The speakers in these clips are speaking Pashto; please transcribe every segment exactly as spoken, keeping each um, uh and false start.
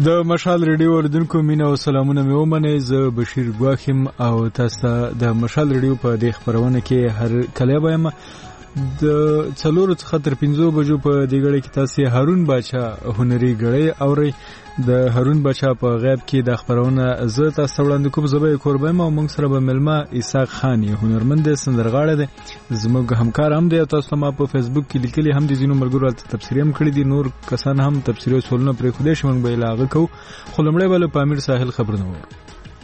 د مشال ریډیو اوریدونکو مینه او سلامونه مې ومنئ. زه بشیر ګواخیم او تاسو ته د مشال ریډیو په دې خبرونه کې هر کله وایم. د څلورو څخه تر پنځو بجو په دې غړي کې تاسو هارون باچا هنري غړي اورئ. د هارون باچا په غیب کې د خبرونه زه تاسو وړاندې کوم. زبې قربایم او موږ سره به ملما اسحاق خان هنرمند سندرغاړی دی، زموږ همکار هم دی. تاسو ما په فیسبوک کې لیکلي هم دي، ځینو ملګرو ته تبصرې هم کړې دي، نور کسان هم تبصرې سولونه پرې خوده شي، موږ به علاوه کوو. خو لمړی به له پامیر ساحل خبرونه وو.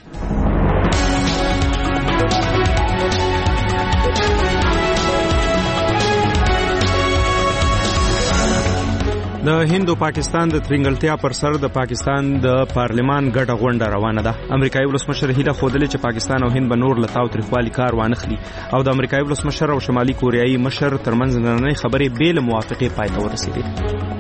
د هند او پاکستان د ترنګلتیا پر سر د پاکستان د پارلمان ګډه غونډه روانه ده. امریکایي ولسمشر هیله خوده چې پاکستان او هند به نور لتاو تریخوالي کار وانخلي او د امریکایي ولسمشر او شمالي کوریایي مشر ترمنځ نننۍ خبرې بې له موافقې پای ته ورسېدې.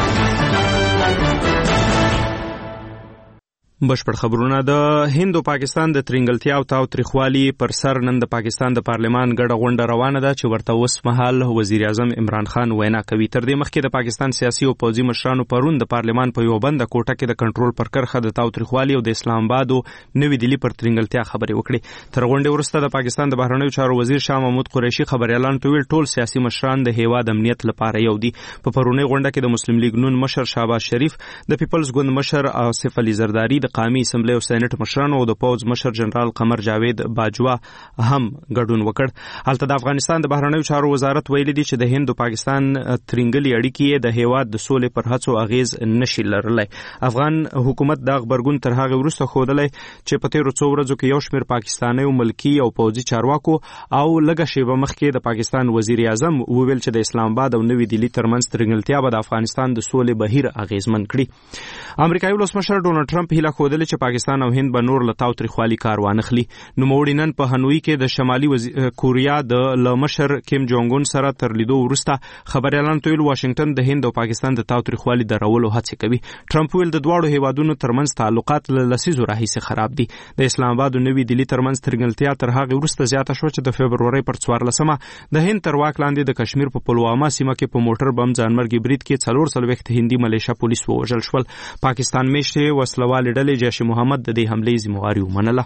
بشپړ خبرونه. د هند او پاکستان د ترنګلتیا او تاو تریخوالي پر سر نن د پاکستان د پارلمان ګډه غونډه روانه ده چې ورته اوس مهال وزیر اعظم عمران خان وینا کوي. تر دې مخکې د پاکستان سیاسي او پوځي مشرانو پرون د پارلمان په یو بنده کوټه کې د کنټرول پر کرخه د تاو تریخوالي او د اسلام آباد او نوې دلی پر ترنګلتیا خبرې وکړې. تر غونډې وروسته د پاکستان د بهرنیو چارو وزیر شاه محمود قریشي خبري اعلان کوي ټول سیاسي مشران د هیواد امنیت لپاره یو دي. په پرونی غونډه کې د مسلم لیگ نون مشر شهباز شریف، د پیپلز ګوند مشر آصف علي زرداری، د قومي اسمبلی او سېنات مشرانو او د پوز مشر جنرال قمر جاوید باجوا هم ګډون وکړ. هلته د افغانستان د بهرنیو چارو وزارت ویلي دی چې د هند او پاکستان ترنګلي اړیکې د هیواد د سولې پر هڅو اغیز نشي لرلای. افغان حکومت د خبرګون تر هغه وروسته خوده چې په تیرو څو ورځو کې یو شمېر پاکستاني او ملکی او پوځي چارواکو او لږه شیبه مخکې د پاکستان وزیر اعظم وویل چې د اسلام آباد او نوې دلی ترمنځ ترنګلتیا به د افغانستان د سولې بهیر اغیزمن کړي. امریکایي ولسمشر ډونالد ټرمپ هیله خوده چې پاکستان او هند به نور لتاو تریخوالي کار وانخلي. نو موړي نن په هنوي کې د شمالي کوریا د لمشر کیم جونګ اون سره تر لیدو وروسته خبر اعلان کوي واشنگټن د هند او پاکستان د تاو تریخوالي درولو هڅه کوي. ټرمپ ویل د دواړو هیوادونو ترمنځ تعلقات له لسیزو راهیسې خراب دي. د اسلام آباد او نوې دلی ترمنځ ترنګلتیا تر هغه وروسته زیاته شو چې د فبرورۍ پر څوارلسمه د هند تر واک لاندې د کشمیر په پلواما سیمه کې په موټر بم ځانمرګي برید کې څلور څلوېښت هندي ملیشه پولیس ووژل شول. پاکستان میشته وسلوال ډلې جیش محمد د دې حملې ذمہواري ومنله.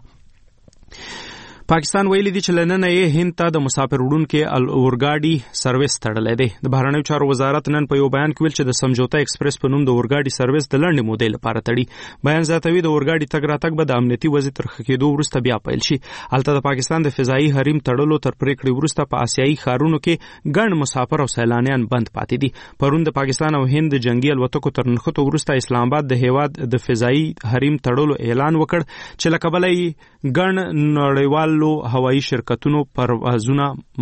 پاکستان ویلي دی چې لنن یې هند ته د مسافر وړونکو اورګاډي سرویس تړلی دی. د بهرنیو چارو وزارت نن په یو بیان کې ویل چې د سمجوتا ایکسپریس په نوم د اورګاډي سرویس د لنډې مودې لپاره تړي. بیان زیاتوي د اورګاډي تګ راتګ به د امنیتي وضع تر ښه کېدو وروسته بیا پیل شي. هلته د پاکستان د فضایي حریم تړلو تر پریکړې وروسته په آسیایي ښارونو کې ګڼ مسافر او سیلانیان بند پاتې دي. پرون د پاکستان او هند جنگي الوتکو تر نښتو وروسته اسلام آباد د هیواد د فضایي حریم تړلو اعلان وکړ چې له کبله یې ګڼ نړیوال هوایي شرکتونو پروازونه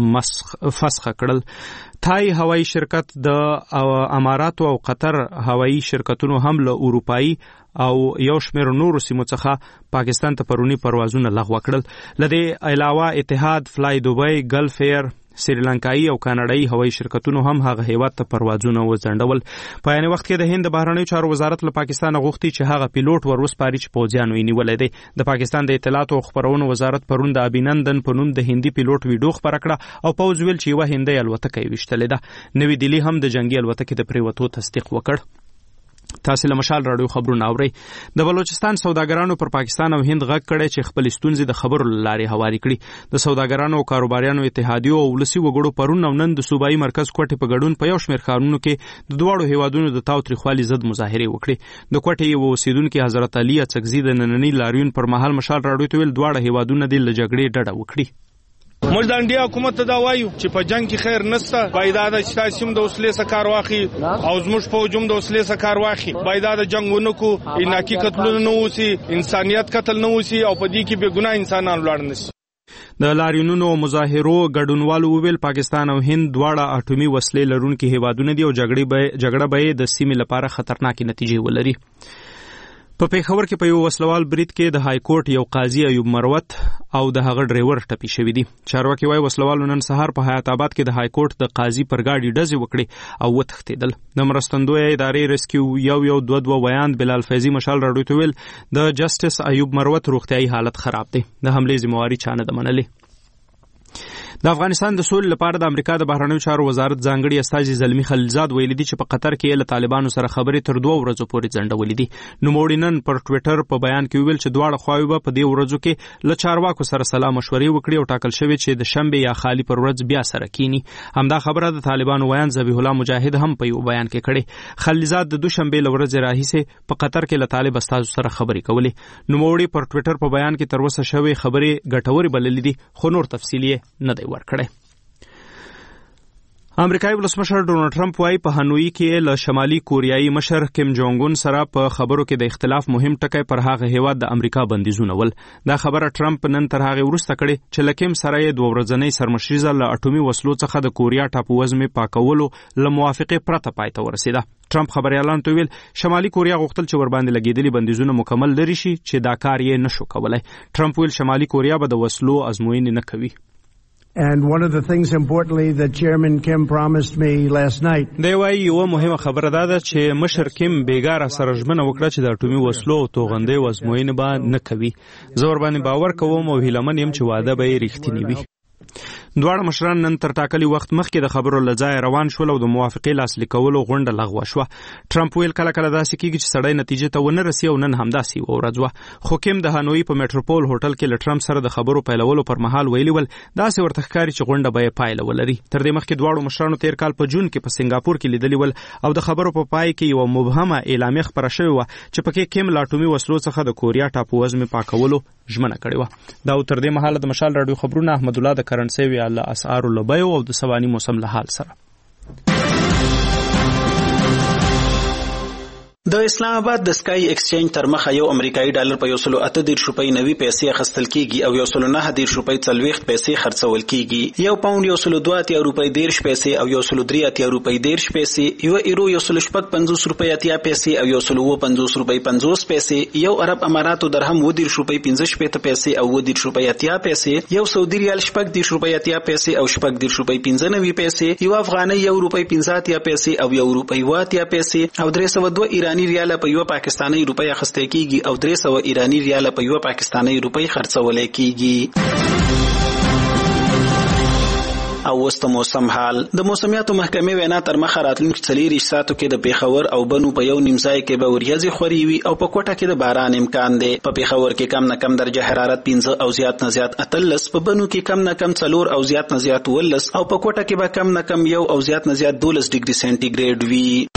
فسخ کړل. تای هوایي شرکت د اماراتو او قطر هوایي شرکتونو هم له اروپایي او یو شمېر نورو سیمو څخه پاکستان ته پرونی پروازونه لغوه کړل. لدې علاوه اتحاد، فلای دوبۍ، ګلف ایر، سریلانکایي او کاناډایي هوایي شرکتونو هم هغه هیواد ته پروازونه وځنډول. په یعنی وخت کې د هند بهرنیو چارو وزارت له پاکستان غوښتي چې هغه پیلوټ ور وسپاري چې پوځیانو یې نیولې دی. د پاکستان د اطلاعات او خبرونو وزارت پرون د ابینندن په نوم د هندي پیلوټ ویډیو خبره کړه او پوځ ویل چې یوه هندۍ الوتکه یې ویشتلې ده. نوې دلی هم د جنگي الوتکې د پریوتو تصدیق وکړ. تاسو له مشال راډیو خبرونه اورئ. د بلوچستان سوداګرانو پر پاکستان او هند غږ کړی چې خپل ستونزې د خبرو لارې هواري کړي. د سوداګرانو او کاروباریانو اتحادیو او ولسي وګړو پرون او نن د صوبایي مرکز کوټې په ګډون په یو شمېر ښارونو کې د دواړو هیوادونو د تاو تریخوالي ضد مظاهرې وکړې. د کوټې یو اوسیدونکي حضرت علي اڅکزي د نننۍ لاریون پر مهال مشال راډیو ته ویل دواړه هیوادونه د لجګړې ډډه وکړي. موږ د انډیا حکومت ته دا وایو چې په جنگ کې خیر نشته، باید دا چې تاسو هم د وسلې څخه کار واخلي او زموږ فوج هم د وسلې څخه کار واخلي. باید دا جنگونه کو اناکي قتلونه نه وسی، انسانيت قتل نه وسی او په دې کې بے ګناه انسانان ولاړ نشي. د لاریونونو او مظاهرو ګډونوالو وویل پاکستان او هند دواړه اټومي وسلې لرونکي هیوادونه دي او جګړه به د سیمې لپاره خطرناکې نتیجې ولري. په پیښور کې په یو وسلوال برید کې د های کورټ یو قاضي ایوب مروت او د هغه ډرایور ټپي شوی دي. چارواکي وايي وسلوالو نن سهار په حیات آباد کې د های کورټ د قاضي پر گاډي ډزې وکړې او وتښتېدل. د مرستندوی ادارې ریسکیو یو یو دوه دوه ویاند بلال فیضي مشال راډیو ته ویل د جسټس ایوب مروت روغتیايي حالت خراب دی. د حملې ذمہواري چا نه ده منلې. د افغانستان د سولې لپاره د امریکا د بهرنیو چارو وزارت ځانګړي استازي زلمی خلیلزاد ویلي دي چې په قطر کې له طالبانو سره خبرې تر دوه ورځې پورې ځنډولې دي. نوموړي نن پر ټویټر په بیان کې ویل چې دواړه خواوې به په دې ورځو کې له چارواکو سره سلا مشورې وکړي او ټاکل شوی چې د شنبه یا خالی پر ورځ بیا سره کینی. همدا خبره د طالبانو ویان ذبیح الله مجاهد هم په یو بیان کې کړې. خلیلزاد د دوشنبه له ورځې راهیسې په قطر کې له طالب استازو سره خبرې کولې. نوموړي پر ټویټر په بیان کې تر اوسه شوی خبرې ګټورې بللې دي خو نور تفصیل یې نه دی ورکړی. امریکایي ولسمشر ډونالډ ټرمپ وايي په هانوئی کې له شمالي کوریایي مشر کیم جونګ اون سره په خبرو کې د اختلاف مهم ټکی پر هغه هیواد د امریکا بندیزونه ول. دا خبره ټرمپ نن تر هغه وروسته کړې چې له کیم سره یې دوه ورځنۍ سرمشریزه له اټومي وسلو څخه د کوریا ټاپووزمې پاکولو له موافقې پرته پای ته ورسېده. ټرمپ خبريالانو ته ویل شمالي کوریا غوښتل چې ور باندې لګېدلي بندیزونه مکمل لري شي چې دا کار یې نشو کولای. ټرمپ ویل شمالي کوریا به د وسلو ازموینې نه کوي. And one of the things importantly that Chairman Kim promised me last night. دی وايي یو مهمه خبره دا ده چې مشر کیم بیګار سره ژمنه وکړه چې د اټومي وسلو او توغندې وازموینې به نه کوي. زه ور باندې باور کوم او هیلمن یم چې واده به یې رښتینی وي. دواړه مشران نن تر ټاکلي وخت مخکې د خبرو له ځایه روان شول او د موافقې لاسلیک کولو غونډه لغوه شوه. ټرمپ ویل کله کله داسې کېږي چې سړی نتیجې ته ونه رسي او نن همداسې یوه ورځ وه. خو کیم د هانوئی په میټروپول هوټل کې له ټرمپ سره د خبرو پیلولو پر مهال ویلي ول داسې ورته ښکاري چې غونډه به یې پایله ولري. تر دې مخکې دواړو مشرانو تیر کال په جون کې په سنګاپور کې لیدلي ول او د خبرو په پای کې یوه مبهمه اعلامیه خپره شوې وه چې پکې کیم له اټومي وسلو څخه د کوریا ټاپووزمې پاکولو ژمنه کړې وه. دا تر دې مهاله د مشال راډیو خبرونه احمد الله د کرنسي وی الله اسعار لبیو او د سواني موسم له حال سره. د اسلام آباد د سکای ایکسچینج تر مخه یو امریکایي ډالر په یو سل اته دېرش روپۍ نوي پیسې اخیستل کیږي او یو سل نه دېرش روپۍ څلوېښت پیسې خرڅول کیږي. یو پاونډ یو سل دوه اتیا روپۍ دېرش پیسې او یو سل درې اتیا روپۍ دېرش پیسې، یو ایرو یو سل شپږ پنځوس روپۍ اتیا پیسې او یو سل اووه پنځوس روپۍ پنځوس پیسې، یو عرب اماراتو درهم اووه دېرش روپۍ پنځه شپېته پیسې او اووه دېرش روپۍ اتیا پیسې، یو سعودي ریال شپږ دېرش روپۍ اتیا پیسې او شپږ دېرش روپۍ پنځه نوي پیسې، یو افغانۍ یو روپۍ پنځه اتیا پیسې او یو روپۍ اووه اتیا پیسې او درې سوه دوه ایراني ریاله په یو پاکستانی روپۍ اخیستل کیږي او درې سوه ایراني ریاله په یو پاکستانی روپۍ خرڅول کیږي. او وسط موسم حال د موسمیاتو محکمې وینا تر مخه راتلونکي څلېرویشت ساعتو کې د پیښور او بنو په یو نیم ځای کې به وریځې خورې وي او په کوټه کې د باران امکان دی. په پیښور کې کم نه کم درجه حرارت پنځه او زیات نه زیات اتلس، په بنو کې کم نه کم څلور او زیات نه زیات اوولس او په کوټه کې به کم نه کم یو او زیات نه زیات دولس ډیګري سانتي ګریډ وي.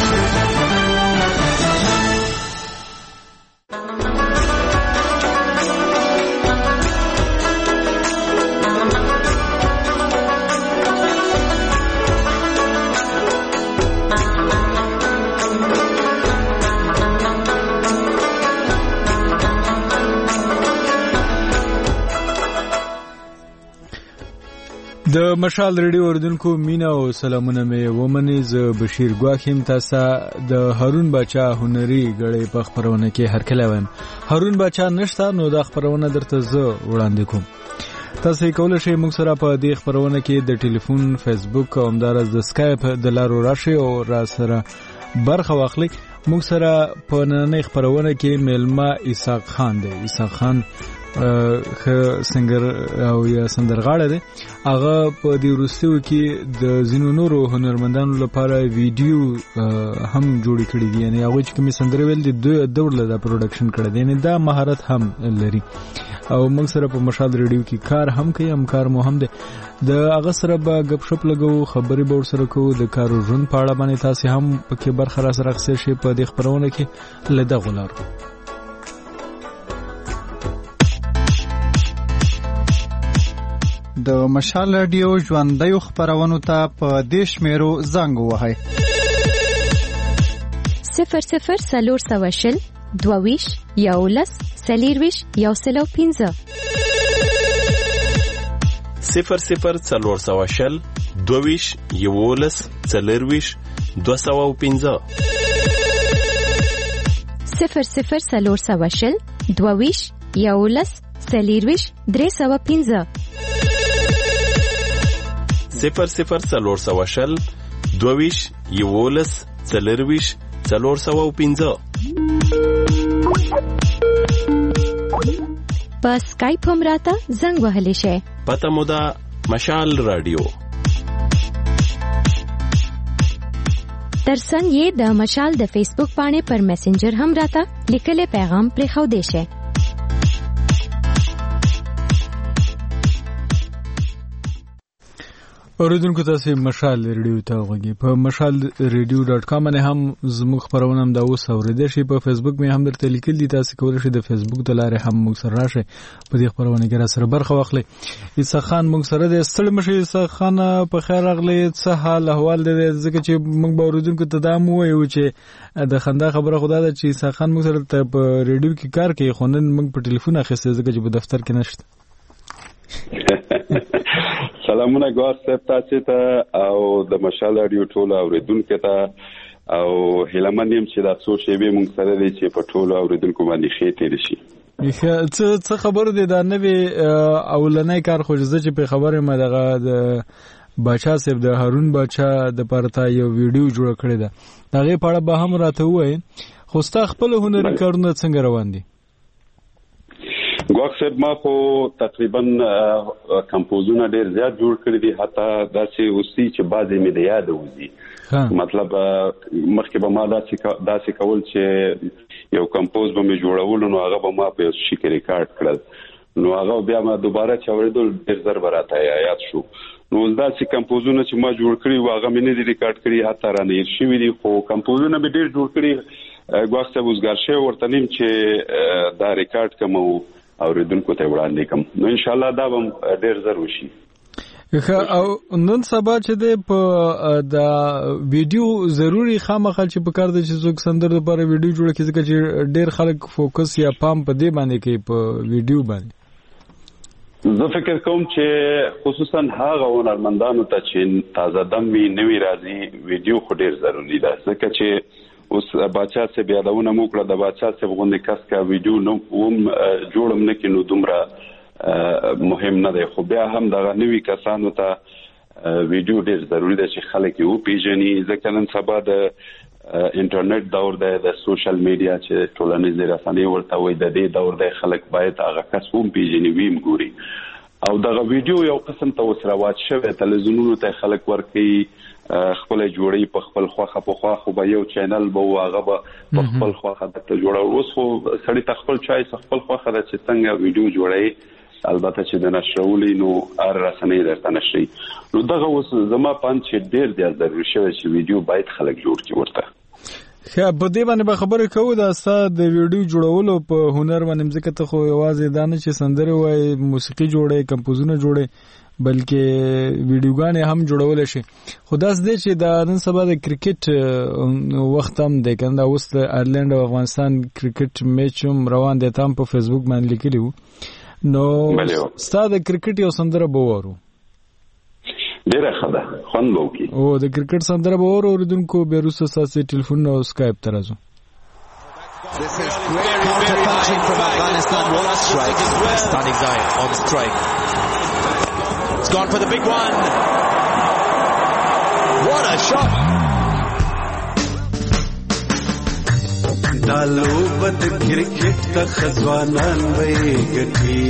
د مشال ریډیو اوریدونکو مینا او سلامونه مې ومني. زه بشیر ګواخیم تاسو د هارون باچا هنري غړي په خبرونه کې هر کله وایم. هارون باچا نشته نو د خبرونه درته زه وړاندې کوم. تاسو کولای شئ موږ سره په دې خبرونه کې د ټلیفون، فیسبوک او همدارس د اسکایپ د لارو راشي او را سره برخه واخلئ. موږ سره په نننۍ خبرونه کې میلمه اسحاق خان دی. اسحاق خان خ سنگر او یا سندرغاړی دی. هغه په دې وروستیو کې د ځینو نورو هنرمندانو لپاره ویډیو هم جوړې کړي دي، یعنې هغوی چې کومې سندرې ویل دي دوی ډول دا پروډکشن کړی دی، یعنې دا مهارت هم لري او موږ سره په مشال ریډیو کې کار هم کوي، همکار مو هم دی. د هغه سره به ګپ شپ لګو، خبرې به ورسره کوو، د کار او ژوند په اړه باندې تاسې هم پکې برخه راسره اخیستی شئ په دې خپرونه کې له دغو لارو. د مشال رادیو ژوندیو خبرونو ته په دې شمیرو زنګ ووهئ: صفر صفر څلور سوه شل دوه ویشت یولس څلېرویشت یو سل او پنځه، صفر صفر څلور سوه شل دوه ویشت یولس څلېرویشت دوه سوه او پنځه، صفر صفر څلور سوه شل دوه ویشت یولس څلېرویشت درې سوه پنځه، صفر صفر څلور سوه شل دوه ویشت یولس څلېرویشت څلور سوه او پنځه. په سکایپ هم راته زنګ وهلی شئ. پته مو ده مشال رادیو. ترڅنګ یې د مشال د فیسبوک باندې پر میسنجر هم راته لیکلي پیغام پرې خو دیشه. اوریدونکو تاسو مشال ریډیو ته غوږی په مشال ریډیو ډاټ کام باندې هم زموږ خبرونه هم دا اوس اوریدئ شي. په فیسبوک مې هم درته لیکل دي، تاسو کولای شئ د فیسبوک د لارې هم موږ سره راشئ په دې خبرونه کې را سره برخه واخلئ. عیسی خان موږ سره د ستړي مشه عیسی خان په خیر راغلی، څه حال احوال دی؟ ځکه چې موږ به اوریدونکو ته دا مو وایو چې د خندا خبره خدا ده چې عیسی خان موږ سره په ریډیو کې کار کوي، خو نن موږ په ټلیفون اخیسته ځکه چې په دفتر کې نشته. سلامونه ګوار صاحب تاسو ته او د مشال رادیو ټول اوریدونکو ته، او هیلمن يم چې دا څو شی به موږ سره دي چې په ټول اوریدونکو باندې خې تیر شي. څه څه خبره ده دا نوې اولنۍ کار خوځه چې په خبره ما دغه د بچا صاحب د هارون بچا د پرتا یو ویډیو جوړ کړی ده، دغه په اړه به هم راته وایي. خو ستا خپل هنري کارونه څنګه روان دي؟ ګوښ صاحب ما خو تقریبا کمپوزونه ډیر زیات جوړ کړی دي، حتی داسې اوسې چې بعضې مې د یاد وځي. مطلب مخکې به ما داسې کول چې یو کمپوز به مې جوړول نو هغه به ما په یو شي کې ریکارډ کړل، نو هغه بیا ما دوباره چې اورېدل ډیر زر به راته یاد شو. نو داسې کمپوزونه چې ما جوړ کړي وو هغه مې نه دي ریکارډ کړي، حتی رانه هېر شوي دي، خو کمپوزونه مې ډیر جوړ کړي. ګوښ صاحب اوسګار شوی ورته نیم چې دا ریکارډ کړم او اوریدونکو ته وړاندې کوم، نو ان شاء الله دا به ډیر زر وشي. او نن سبا چې د په دا ویډیو ضروری خامخا چې په کار د چې څوک سندر لپاره ویډیو جوړ کړي، ځکه چې ډیر خلک فوکس یا پام په دې باندې کوي په ویډیو باندې. زه فکر کوم چې خصوصا هغه هنرمندانو ته چې تازه دم وي نوی راځي ویډیو خو ډیر ضروری ده، ځکه چې اوس بچا سه بیا داونه موکړه د بچا سه غونډه کس کا ویډیو نو هم جوړم نه کینو دومره مهم نه دی، خو بیا هم دغه نوی کسانو ته ویډیو ډیر ضروری ده چې خلک یې وپیژني، ځکه نن سبا د انټرنیټ دور دی، د سوشل میډیا چې ټولنیزې رسنۍ ورته وایي، د دې دور دی، خلک باید هغه کس هم پیژني ویم ګوري. او دغه ویډیو یو قسم ته وسره واچ شوی تلویزیونونو ته خلک ورکي خپل جوړي په خپل خوخه په خوخه خو به یو چینل به هغه به په خپل خوخه د جوړو. اوس خو سړی خپل چای خپل خوخه د چې څنګه ویډیو جوړي، البته چې د نشرولې نو ار رسنۍ درته نشي، نو دغه اوس زما پاند چې ډیر ډیر ضروري شوی چې ویډیو باید خلک جوړ کړي ورته. خا په دې باندې به خبرې کوو دا ستاسو د ویډیو جوړولو په هنر باندې، ځکه ته خو یوازې دا نه چې سندره وای موسیقي جوړې کمپوزونه جوړې بلکې ویډیوګانې هم جوړول شي. خو داس دې چې دا نن سبا د کرکټ وخت هم دی کنده، اوس د آیرلند او افغانستان کرکټ میچ هم روان دی، تام په فیسبوک باندې لیکلی وو، نو ستاسو د کرکټ یو سندره به وورو ډیره ښه ده، خوند به وکړي. او د کرکټ سندره به وورو اوریدونکو بیا وروسته ستاسو ټلیفون او سکایپ ته راځو. This is great counter-punching from Afghanistan. What a strike. Stunning guy on strike. It's gone for the big one. What a shot. Dalu bad cricket ta khazwanan vai gati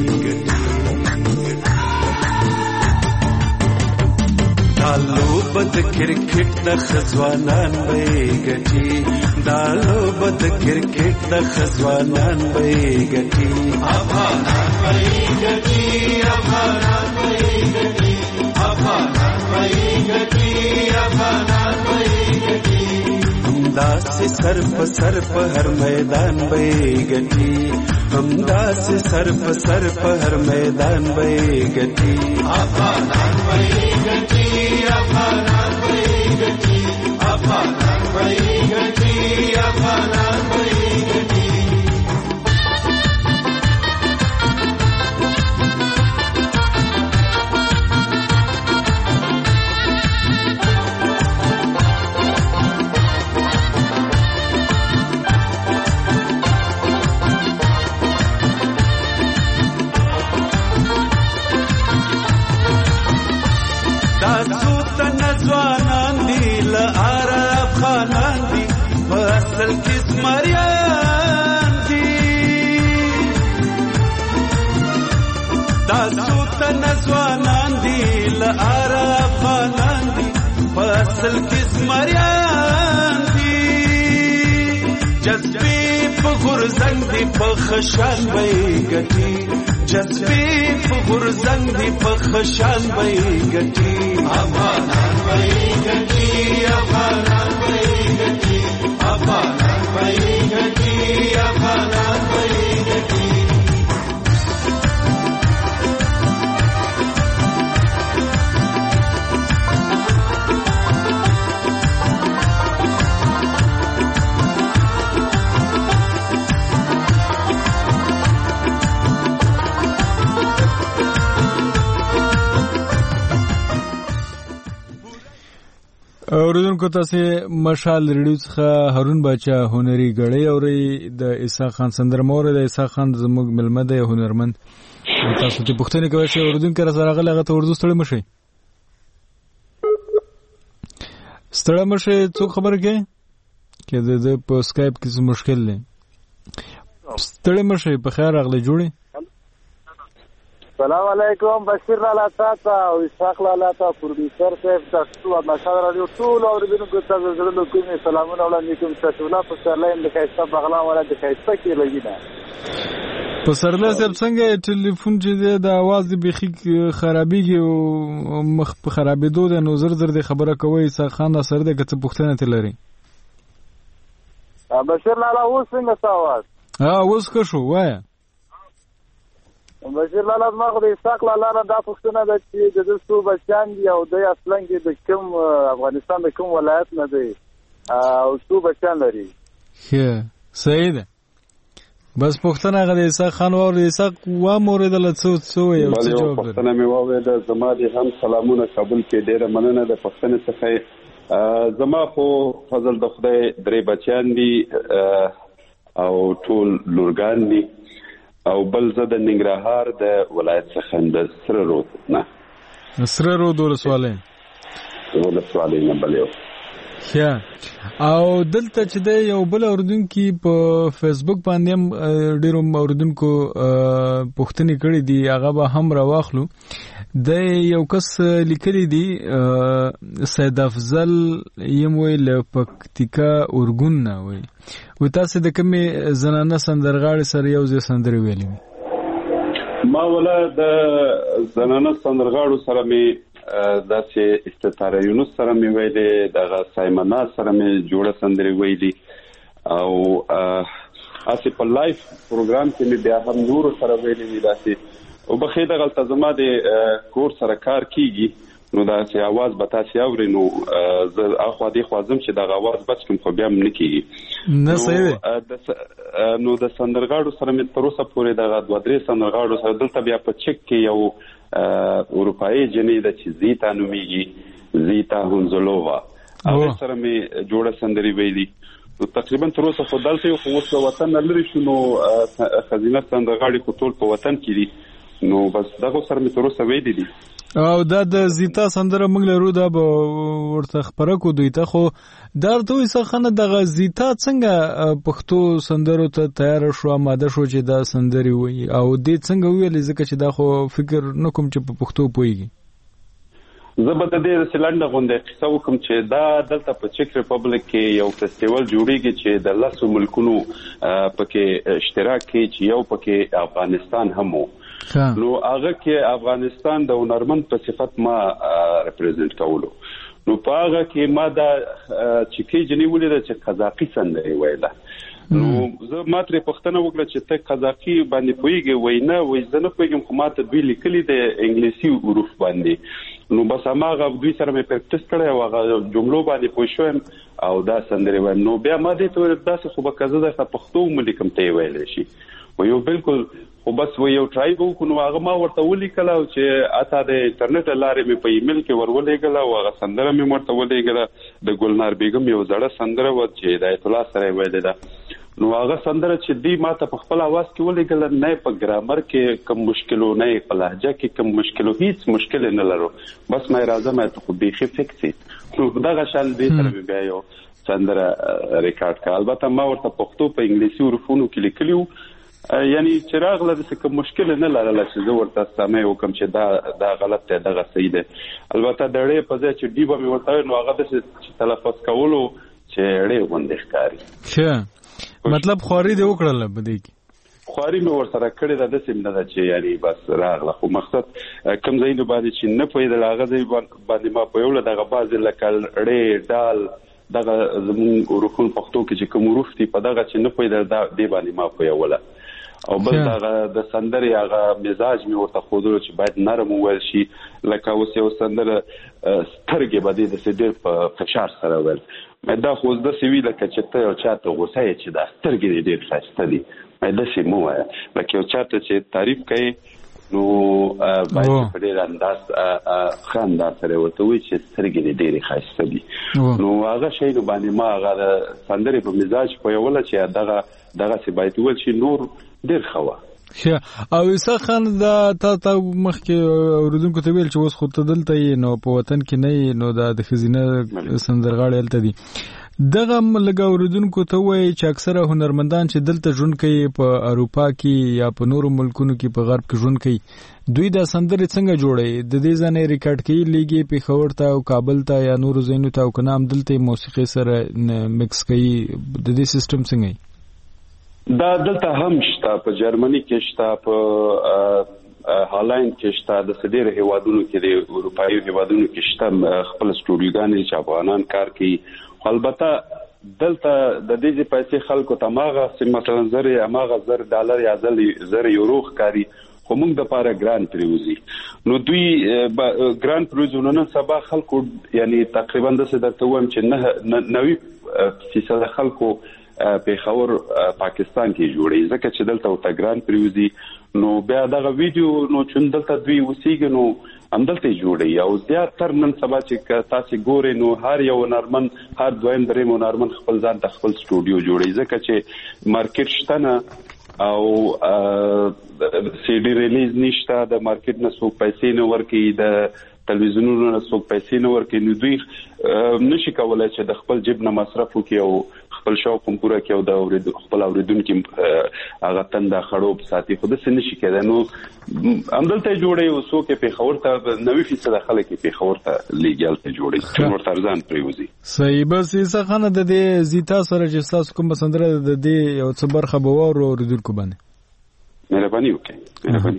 Dalu bad cricket ta khazwanan vai gati Dalu bad cricket ta khazwanan vai gati Afghanan vai gati Afghanan vai gati Afghanan vai gati Afghanan vai gati हमदा से सर पर सर पर हर मैदान बे गति हमदा से सर पर सर पर हर मैदान बे गति अफगान बे गति अफगान बे गति अफगान बे गति अफगान बे गति نزوانان دی اره افغانان دي په اصل کې زمریان دي جذبې په غورځنګ دي په خشان به یې ګټي جذبې په غورځنګ دي په خشان به یې ګټي افغانان به یې ګټي افغانان به یې ګټي افغانان به یې ګټي افغانان به یې ګټي اوریدونکو تاسو مشال ریډیو څخه هارون باچا هنري غړی اوري د اسحاق خان سندر مور د اسحاق خان زموږ ملمه د هنرمند تاسو ته پوښتنه کوي چې اوریدونکو سره غلغه ته اردو ستړي مشي ستړي مشي څوک خبر کې کې د په اسکایپ کې څه مشکل دی ستړي مشي په خیر اغله جوړي السلام علیکم بشیر لالا تاسو او اسحاق لالا تاسو پروډوسر صاحب تاسو او مشال رادیو ټول اوریدونکو تاسو زړه کوم سلامونه وړاندې کوم تاسو لا په سرلایم د خیسته بغلا ولا د خیسته کې لګیدا په سرلا صاحب څنګه ټلیفون چې د आवाज د بيخي خرابېږي او مخ په خرابېدو د نظر زر د خبره کوي اسحاق خان سره د کڅ پښتنه تلري بشیر لالا اوس څنګه تاسو ها اوس که شو وای بشیر لالا ما خو د اسحاق لالا نه دا پوښتنه ده چې د دوستو بچیان دي او د اصلا کې د کوم افغانستان د کوم ولایت نه دی او څو بچیان لري ښه صحیح ده بس پوښتنه غو د اسحاق خان او د اسحاق و موریدل څه څه یو څه جواب ده پوښتنه مې واورېده زما دي هم سلامونه قبول کې ډیره مننه د پښتنې څخه زما خو فضل د خدای درې بچیان دي او ټول لورګان دي او بل زه د ننګرهار د ولایت څخه د سره رود نه سره رود ولسوالۍ ولسوالۍ نه بل یو ښه او دلته چې د یو بل اوردونکو په فیسبوک باندې هم ډیرو اوردونکو پوښتنې کړې دي هغه به هم راواخلو د یو کس لیکلي دي سید افضل یم ویل پکتیکا اورګون نه وي و تاسو د کومې زنانه سندرغاړي سره یو ځای سندري ویلې ما ولا د زنانه سندرغاړو سره می داسې استطاره یونس سره می ویلې دغه سایمنا سره می جوړه سندري ویلې او اسی په لایف پروګرام کې می بیا هم نور سره ویلې داسې او بخې دغه تزما د کور سره کار کیږي نو دا چې आवाज به تاسو اورئ نو زه اخو دې خوازم چې دا आवाज بچ کوم خو بیا نه کیږي نه صحیح نو د سندرغاړو سره مې تر اوسه پورې د دوه درې سندرغاړو سره دلته بیا په چک کې یو اروپאי جنې د چې زیتا نوميږي زیتا هونزلووا هغه سره مې جوړه سندري ویلي نو تقریبا تر اوسه خو دلته یو خو وطن لري شنو خزینه سندرغاړي کو ټول په وطن کې دي نو بس دغه سره مې تر اوسه ویلي دي او دا د زیتا سندره موږ لرو دا به ورته خبره کو دوی ته خو درته وي څنګه دغه زیتا څنګه پښتو سندرو ته تیار شو آماده شو چې دا سندري وي او دې څنګه ویل ځکه چې دا خو فکر نکوم چې په پښتو پويږي زبر د دې سلنډه غونډه قصه وکم چې دا دلته په چک ریپبلیک کې یو فیسټیوال جوړیږي چې د لاسو ملکونو پکې اشتراک کوي چې یو پکې افغانستان هم وو نو هغه کې افغانستان د هنرمند په صفت ما ریپرزینټ کولو نو په هغه کې ما دا چې کې جنې ولیدل چې قزاقي سندري ویله نو زه ماته پښتنه وکړه چې ته قزاقي باندې پويږي وینا وې زنه پويګم خو ماته دوی لیکلي د انګلیسي حروف باندې نو بس هغه دوی سره مې پریکټیس کړی او هغه جملو باندې پوه شوم او دا سندري وایم نو بیا ما دې ته داسې خو به کزه د پښتو ملکم ته ویل شي و یو بالکل خو بس و یو ټرای وکړو نو هغه ما ورته ولیکل چې اته د انټرنیټ لارې مې په ایمیل کې ورولېګل او هغه سندره مې ورته ولېګل د ګلنار بیگم یو زړه سندره و چې د ایت الله سره ویل ده نو هغه سندره چې دی ماته په خپل आवाज کې ولېګل نه په ګرامر کې کوم مشکلو نه په لهجه کې کوم مشکلو هیڅ مشکل نه لرو بس مې راځم ته خو بيخي فکسي نو دا غشال دې سره بیا یو سندره ریکارډ کړ البته ما ورته پښتو په انګلیسي حروفونو کې لیکلیو یعنی چراغ له څه مشکل نه لرله چې زه ورته سمې وکم چې دا دا غلط دی دغه صحیح دی. البته د ړې په ځای چې ډي به مې ورته نو هغه د تلفظ کولو چې ړې غوندې ښکاري. ښه مطلب خواري دې وکړله په دې کې؟ خواري مې ورسره کړې ده داسې نه ده چې یعنی بس راغله خو مقصد کوم ځایونه باندې چې نه پوهېدل هغه ځای باندې ما پوهوله دغه بعضې لکه ړې ډال دغه زمونږ اروخون پښتو کې چې کوم حروف دي په دغه چې نه پوهېدل دې باندې ما پوهوله. او بل دغه د سندرې هغه مزاج مې ورته ښودلو چې باید نرم وویل شي لکه اوس یو سندره سترګې به دې داسې ډېر په فشار سره ویل. دا خو اوس داسې وي لکه چې ته یو چا ته غوسه یې چې دا سترګې دې ډېر ښایسته دي داسې مه وایه. لکه یو چا ته چې تعریف کوي نو باید په ډېر انداز ښه انداز سره ورته وایي چې سترګې دې ډېرې ښایسته دي. نو هغه شی نو باندې ما هغه د سندرې په مزاج پوهوله چې دغه دغسې باید وویل شي نور ډېر ښه وه. ښه او اسحاق خان دا تا ته مخکې اورېدونکو ته ویل چې اوس خو ته دلته یې نو په وطن کې نه یې نو دا د ښځینه سندرغاړې هلته دي. دغه لږ اورېدونکو ته ووایي چې اکثره هنرمندان چې دلته ژوند کوي په اروپا کې یا په نورو ملکونو کې په غرب کې ژوند کوي دوی دا سندرې څنګه جوړوي؟ د دې ځای نه ریکارډ کوي لیږي پېښور ته او کابل ته یا نورو ځایونو ته او که نه همدلته یې موسیقۍ سره مکس کوي؟ د دې سیسټم څنګه وي؟ دا دلته هم شته، په جرمني کې شته، په هالند کې شته، د ډېرو هیوادونو کې د اروپایي هیوادونو کې شته خپل سټوډیوګانې چې افغانان کار کوي. البته دلته د دې پیسې خلکو ته ماغه مثلا زر یا ماغه زر ډالر یا زر یورو ښکاري خو موږ د پاره ګران پریوزي. نو دوی ګران پریوزونه نن سبا خلکو یعنی تقریبا د درته وایم چې نوي فیصد خلکو پېښور پاکستان کې جوړي ځکه چې دلته او تګران پریوزي. نو بیا دغه ویډیو نو چې دلته دوی وسیږي نو همدلته جوړي او زیات تر نن سبا چې تاسو ګورئ نو هر یو هنرمند هر دویم دریم هنرمند خپل ځان د خپل سټوډیو جوړي ځکه چې مارکیټ شته نه او سی ډي ریلیز نشته، د مارکیټ نه څوک پیسې نه ورکوي، د تلویزیونونو نه څوک پیسې نه ورکوي. نو دوی نشي کولی چې د خپل جیب نه مصرف وکړي او خپل شوق هم پوره کړي او د خپل اورېدونکي هغه تنده خړوب ساتي، خو داسې نشي کېدای. نو همدلته یې جوړوي او څوک یې پېښور ته نوي فیصده خلک یې پېښور ته لېږي، هلته جوړوي چې ورته ارزان پرېوځي. صحیح. بس اسحاق خانه د دې زیتا سره چې ستاسو کومه سندره د دې یو څه برخه به واورو اورېدونکو باندې مهرباني وکړئ. مهرباني.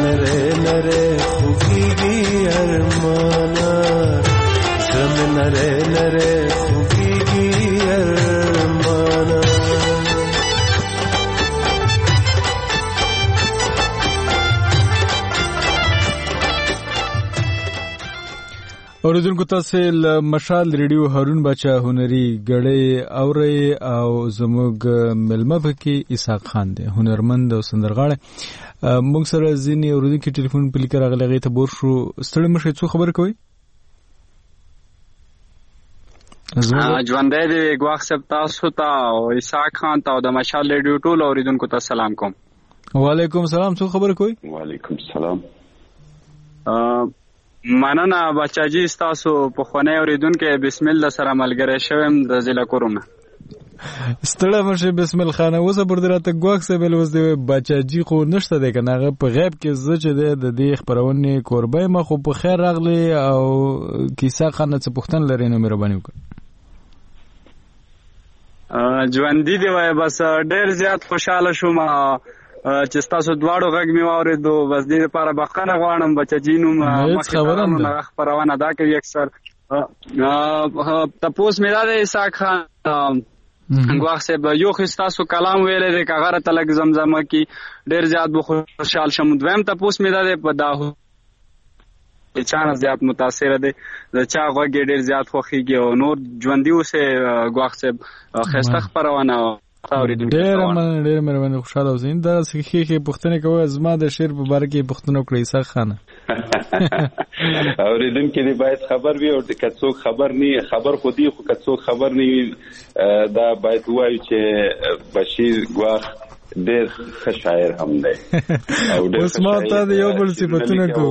نره نره خوږیږي ارمانا زمه نره نره خوږیږي ارمانا اوریدونکو تاسو له مشال ریډیو هارون بچا هنري غړې اوري او زموږ ملمه پکې اسحاق خان دی هنرمند او سندرغاړی موږ سره ځینې اوریدونکو ټلیفون په لیکه راغلی غي ته بور شو ستړي مشه څه خبر کوي ژوندې دی ګواخ سب تاسو ته او اسحاق خان ته د مشال ریډیو ټول اوریدونکو ته سلام کوم وعلیکم السلام څه خبر کوي وعلیکم السلام مننه بچاجي تاسو په خونه اوریدونکو بسم الله سره ملګری شوم د ضلع کورونا ستړی مشه بسم الله خان اوس پر درته ګواک سبل وس دی بچاجي خو نشته دی کنه په غیب کې زه چې د دې خبرونه قربای ما خو په خیر راغلی او کیسه خانه څه پښتن لري نو مهرباني وکړه ژوندې دی وای بس ډېر زیات خوشاله شوم چې تاسو دواړو غږ می واورېدو بس دې لپاره بخښنه غواړم بچجینو مخکې خبرونه خبرونه دا کوي اکثر تاسو مې دا د اسحاق خان ګواخ صاحب یو خستاسو کلام ویلې د کاغره تلک زمزمه کی ډېر زیات خوشحال شوم دویم تاسو مې دا په داهو چانه زیات متاثر دي د چا غږ ډېر زیات خوخيږي او نور ژوندۍ اوسه ګواخ صاحب خسته خبرونه ډېر من ډېر مې خوشاله اوسین دا سخی کې پښتنه کوي زما د شعر په باره کې پښتنو کړی اسحاق خانه اوریدونکو دې باید خبر وي او که څوک خبر نه خبر خو دې خو که څوک خبر نه دا باید وایي چې بشیر ګواخ ډېر ښه شاعر هم دی او ډېر اوس ما ته یو بل صفاتونه کو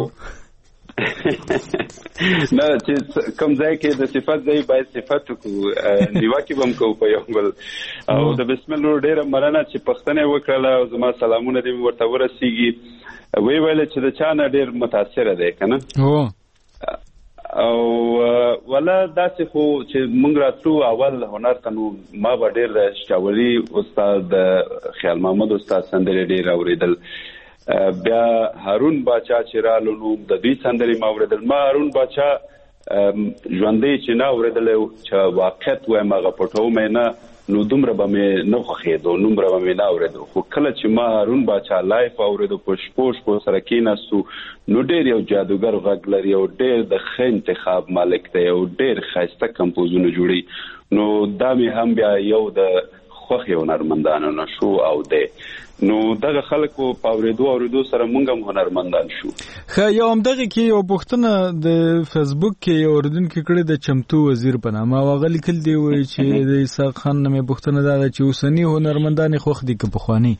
نه چې کوم ځای کې د صفات ځای باید صفات کو نیواکي بم کو په یو بل او د بسم الله ډېر مرانه چې پښتنه وکړه او زما سلامونه دې ورته ورسیږي وی ویل چې د چانه ډېر متاثر دی کنه او او ولا داسې خو چې موږ راتلو اول هنر ته نو ما به ډېر د شاولي استاد خیال محمد استاد سندرې ډېر اوریدل بیا هارون باچا چې رالو نو د دې سندرې ما اوریدل ما هارون باچا ژوندې چې نه اوریدل چې واقعیت وایم هغه پټو مې نه نو دومره به مې نه خوښېدو دومره به مې نه اورېدو خو کله چې ما هارون باچا لایف اورېدو په شپو شپو سره کېناستو نو ډېر یو جادوګر غږ لري او ډېر د ښه انتخاب مالک دی او ډېر ښایسته کمپوزونه جوړي نو دا مې هم بیا یو د خوښې هنرمندانو نه شو او دی نو دغه خلکو په اوریدو اوریدو سره مونږ هم هنرمندان شو خا یو هم دغه کې یو پښتنه د فیسبوک کې یو اوریدونکو کړي د چمتو وزیر په نامه واغلی کل دی وای چې د اسحاق خان نومې پښتنه دا چې اوسنی هنرمندان خوښ دي که پخوانی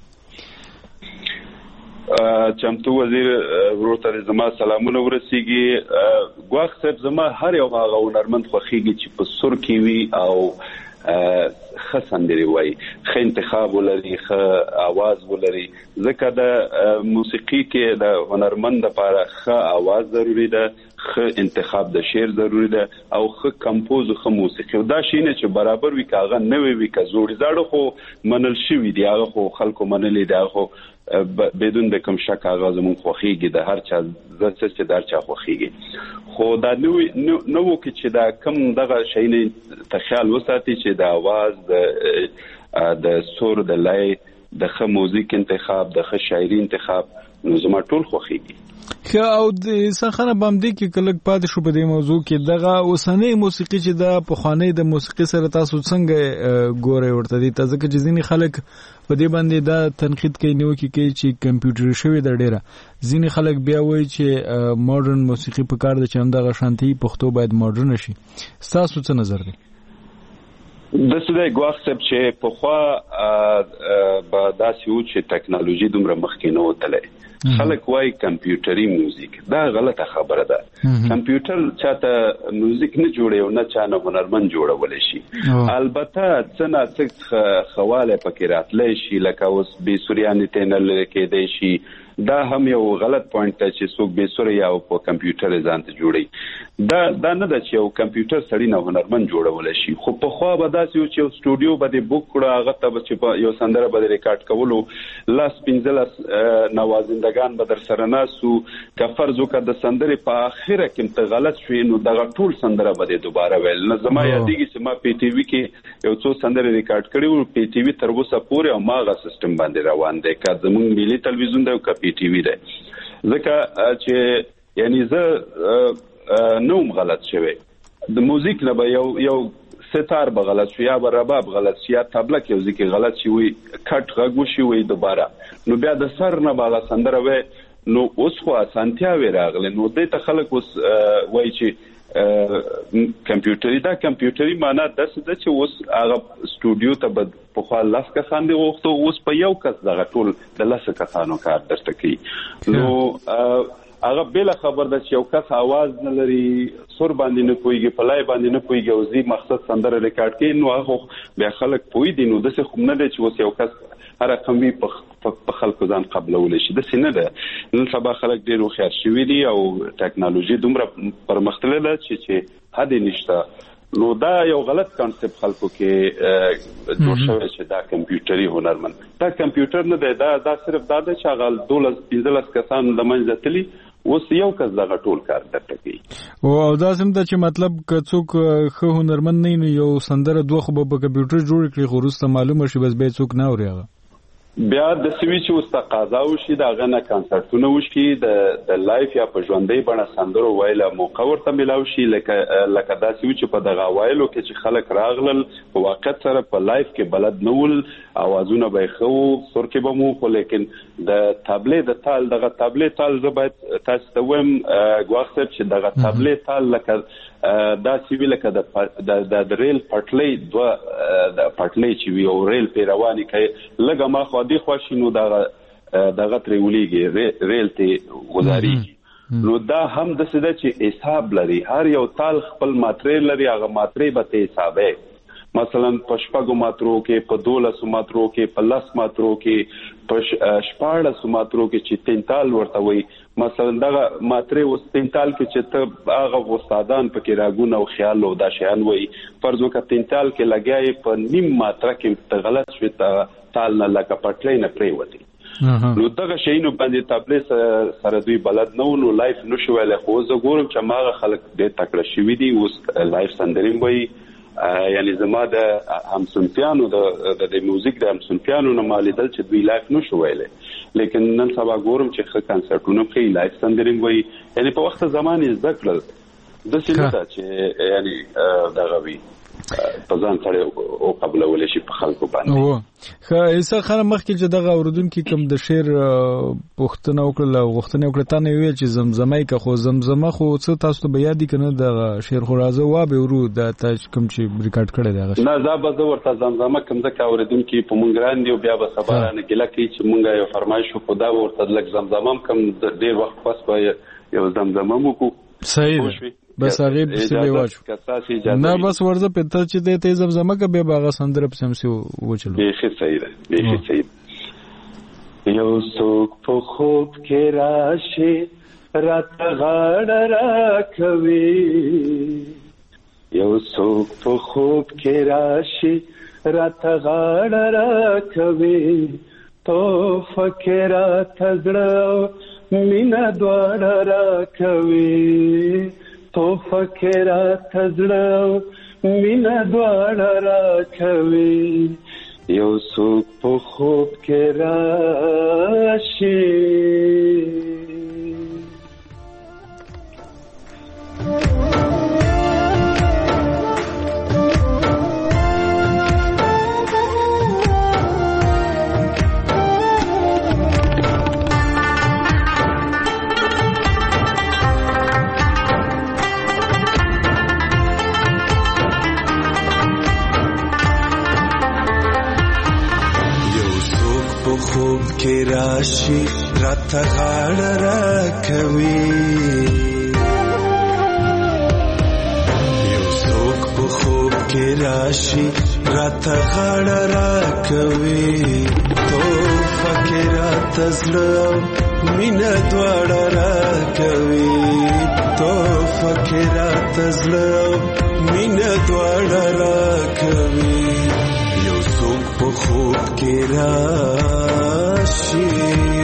چمتو وزیر ورته زما سلامونه ورسیږي ګواخ صاحب زما هر یو هغه هنرمند خوښیږي چې په سر کې وي او ښه سندرې وایي ښه انتخاب ولري ښه اواز ولري ځکه د موسیقي کې د هنرمند لپاره ښه اواز ضروري ده ښه انتخاب د شعر ضروري ده او ښه کمپوز او ښه موسیقي دا شی نه چې برابر وي که هغه نوی وي که زوړ زاړه خو منل شوي دي هغه خو خلکو منلي دي خو بدون د کوم شک هغه زموږ خوښیږي د هر چا زړه چې د هر چا خوښیږي خو دا نو نو کې چې دا کم دغه شی نه تخیل وساتي چې د اواز د د سور د لای د ښه موزیک انتخاب د ښه شاعري انتخاب نو زما ټول خوښیږي خو او د سخنه باندې کې کلک پاتې شو په دې موضوع کې دغه اوسنۍ موسیقي چې د پخوانی د موسیقي سره تاسو څنګه ګورئ ورته دي تاسو کې ځینې خلک په دې باندې دا تنقید کوي نو کې کوي چې کمپیوټر شوی د ډیره ځینې خلک بیا وایي چې ماډرن موسیقي په کار د چې همدغه شانتي پښتو باید ماډرن شي تاسو څه نظر دی د سده ګواخ صاحب چې په خوا به داسې و چې ټکنالوژي دومره مخکې نه وتلی خلک وایي کمپیوټري موزیک دا غلطه خبره ده کمپیوټر چاته موزیک نه جوړي او نه چانه هنرمند جوړول شي البته څنګه څه خواله پکې راتلی شي لکه اوس به سوریاني تنل کې دی شي دا هم یو غلط پوینټ دی چې څوک به سره یا په کمپیوټر ځان ته جوړي دا دا نه د چې یو کمپیوټر سړی نه هنرمند جوړول شي خو په خوا به داسې یو چې سټوډیو باندې بوک کړه هغه ته چې په یو سندره باندې ریکارډ کولو لاس پنځلس نوازندگان به در سره ناسو که فرض وکړه د سندرې په اخره کې ته غلط شوی نو دغه ټول سندره باندې دوباره ویل نه زما یادېږي چې ما پی ټي وي کې یو څو سندرې ریکارډ کړې وو پی ټي وي تر اوسه پورې او ماغه سیستم باندې روان دی که زموږ ملي تلویزیون دی او که پی ټي وي دی ځکه چې یعنی زه نوم غلط شوی د موزیک نه به یو یو ستار به غلط شي یا به رباب غلط شي یا تبلک یو ځکه غلط شي وي کټ غږ وشي وي دوباره نو بیا د سر نه به هغه سندره وي نو اوس خو اسانتیاوې راغلې نو دې ته خلک اوس وایي چې کمپیوټري دا کمپیوټري معنا داسې ده چې اوس هغه سټوډیو ته به پخوا لاس کسان دی غوښته اوس په یو کس دغه ټول د لسو کسانو کار درته کوي نو هغه بل خبر ده چې یو کس आवाज نه لري سر باندې نه کویږي پلای باندې نه کویږي او زی مقصد سندره ریکارډ کوي نو هغه بیا خلک پوي دي نو دسه خو نه دی چې اوس یو کس هر رقم وي په خلکو ځان قبلول شي د سینه ده نن سبا خلک ډیر خیر شوي دي او ټکنالوژي دومره پرمختللې ده چې چې حد نشته نو دا یو غلط کانسپټ خلکو کې جوړ شوی چې دا کمپیوټري هنرمند دا کمپیوټر نه دی دا دا صرف دا ده چې هغه دولس پنځلس کسان د منځ تلي اوس یو کس دغه ټول کار درته کوي او دا سم ته چې مطلب که څوک ښه هنرمند نه یو سندره دوه خو په کمپیوټر جوړ کړي خو وروسته معلومه شي بس به څوک نه اوري هغه بیا د سوي چې اوس تقاضا وشي دا غنه کنسرتونه وشي د د لایف یا په ژوندۍ بڼه سندرو ویله موقع ورته ملاو شي لکه لکه دا سوي چې په دغه وایلو کې چې خلک راغلل په واقع سره په لایف کې بلد نول اوازونه به خو سر کې به مو خو لیکن د تابلې د تال دغه تابلې تال زه باید تاسو ته وایم ګواښ چې دغه تابلې تال لکه دا سیوی لکه د د ریل پټلې دوه د پټلې چې وی او ریل پیروانی کوي لګه ما خو دی خوښینو دغه دغه تریولېږي ریل ته گزاري نو دا هم د څه د چې حساب لري هر یو تال خپل ماترې لري هغه ماترې به ته حسابه مثلا په شپږو ماترو کې په دولسو ماترو کې په لس ماترو کې په شپاړسو ماترو کې چې تینتال ورته وي مثلا دغه ماترې اوس تینتال کې چې ته هغه استادان پکې راګونه او خیال او دا شیان وي فرض وکړه تینتال کې لګیاي په نیم ماتره کې ته غلط شوي تال نه لکه پټلې نه پریوتی نو دغه شیانو باندې تابلې سره دوی بلد نه نو لایف نشو ویل خو زه ګورم چې ماغه خلک ډېر تکړه شوي دي اوس لایف سندریم وي یعنی زما د همصنفیانو د د میوزیک د همصنفیانو نه مالیدل چې دوی لایف نشو ویلې لیکن نن سبا ګورم چې ښه کنسرټونه کوي لایف سندرینګ وي یعنی په وخت زمانه زده کړل د څه چې یعنی دغه وی په ځان سره او قبل ولې شي په خلکو باندې و خو ایسا خره مخکې چې دغه اوردونکو کوم د شعر پښتنه وکړه او غوښتنه وکړه تا نه ویل چې زمزمای که خو زمزمه خو څه تاسو ته بیا دي کنه د شعر خو راځو وا به ورو د تاسو کوم چې ریکارډ کړی دی نه دا به ورته زمزمه کوم ځکه اوردونکو په مونږ راندي او بیا به خبره نه ګله کوي چې مونږه یو فرمایش خو دا ورته لک زمزمه کوم ډیر وخت پس به یو زمزمه مو کو صحیح بس هغه بسې واچو نه بس ورزه پته چې د ته زمزمه کې به باغ سندره په سمسي وچلو به ښه صحیح ده به ښه صحیح یو څوک په خوب کې راشي رات غاړه راکوي یو څوک په خوب کې راشي رات غاړه راکوي تو فکرات زړه مینا دواړه راکوي تو فکرات زړه مینا دواړه راکوي یو څوک په خوب کې راشي خوب کې راشي راته غاړه راکوي یو څوک په خوب کې راشي راته غاړه راکوي تو فکرات زړه مینا دواړه راکوي تو فکرات زړه مینا دواړه راکوي یو څوک په خوب کې راشي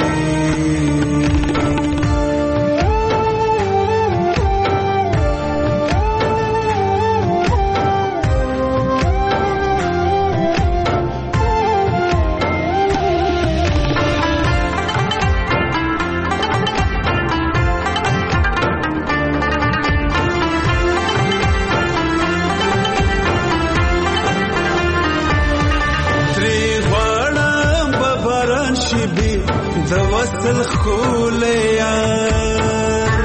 وصل خول یار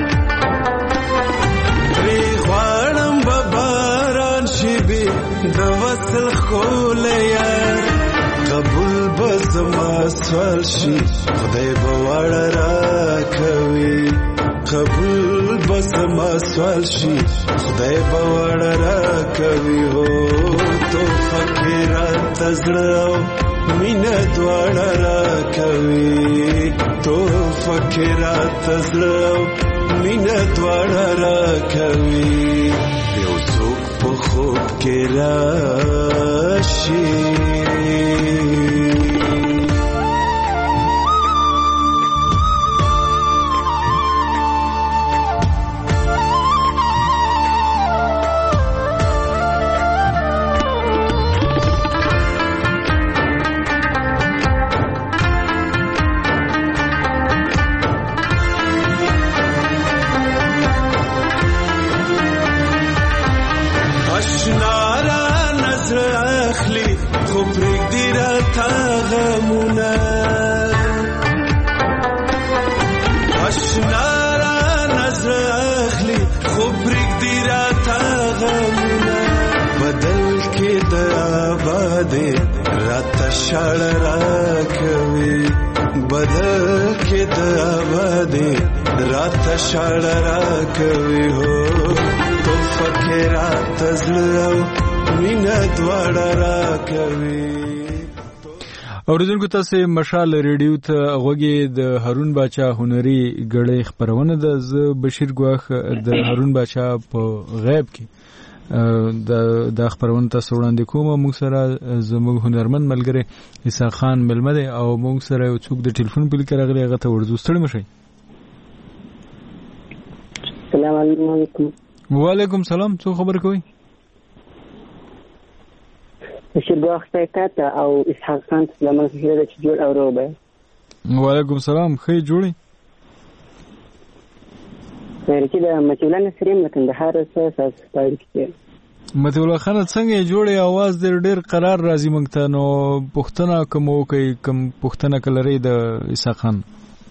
ری غواړم بباران شي بي د وصل خول یار قبول بزما سوال شي خدای به وړ راکوي قبول بزما سوال شي خدای به وړ راکوي هو تو فکرات زړه مینا دواړه راکوي تو فکرات زړه مینا دواړه راکوي یو څوک په خوب کې راشي شړ راکوي بدل کې د آبادي رات شړ راکوي هو تو فکرات زړه مینا دواړه راکوي. اوریدونکو تاسو مشال ریډیو ته غوږی د هارون باچا هنري غړې خبرونه د بشیر ګواخ د هارون باچا په غیب کې د د خبرونه تاسو وړاندې کوم. موږ سره زموږ هنرمند ملګری عیسی خان ملمه دی او موږ سره یو څوک د ټلیفون په لیکه راغلی هغه ته ورځو ستړي مشئ. السلام علیکم. وعلیکم سلام. څو خبر کوي؟ بشیر ګواخ ته او اسحاق خان سلام علیکم چې جوړ او روبه. وعلیکم سلام. خې جوړي ورته د مچولان سریم لکه د هر څه اساس پایل کې متولا خان څنګه جوړي आवाज ډېر ډېر قرار راځي مونږ ته نو پښتنه کوم کوي کوم پښتنه کلري د عیسی خان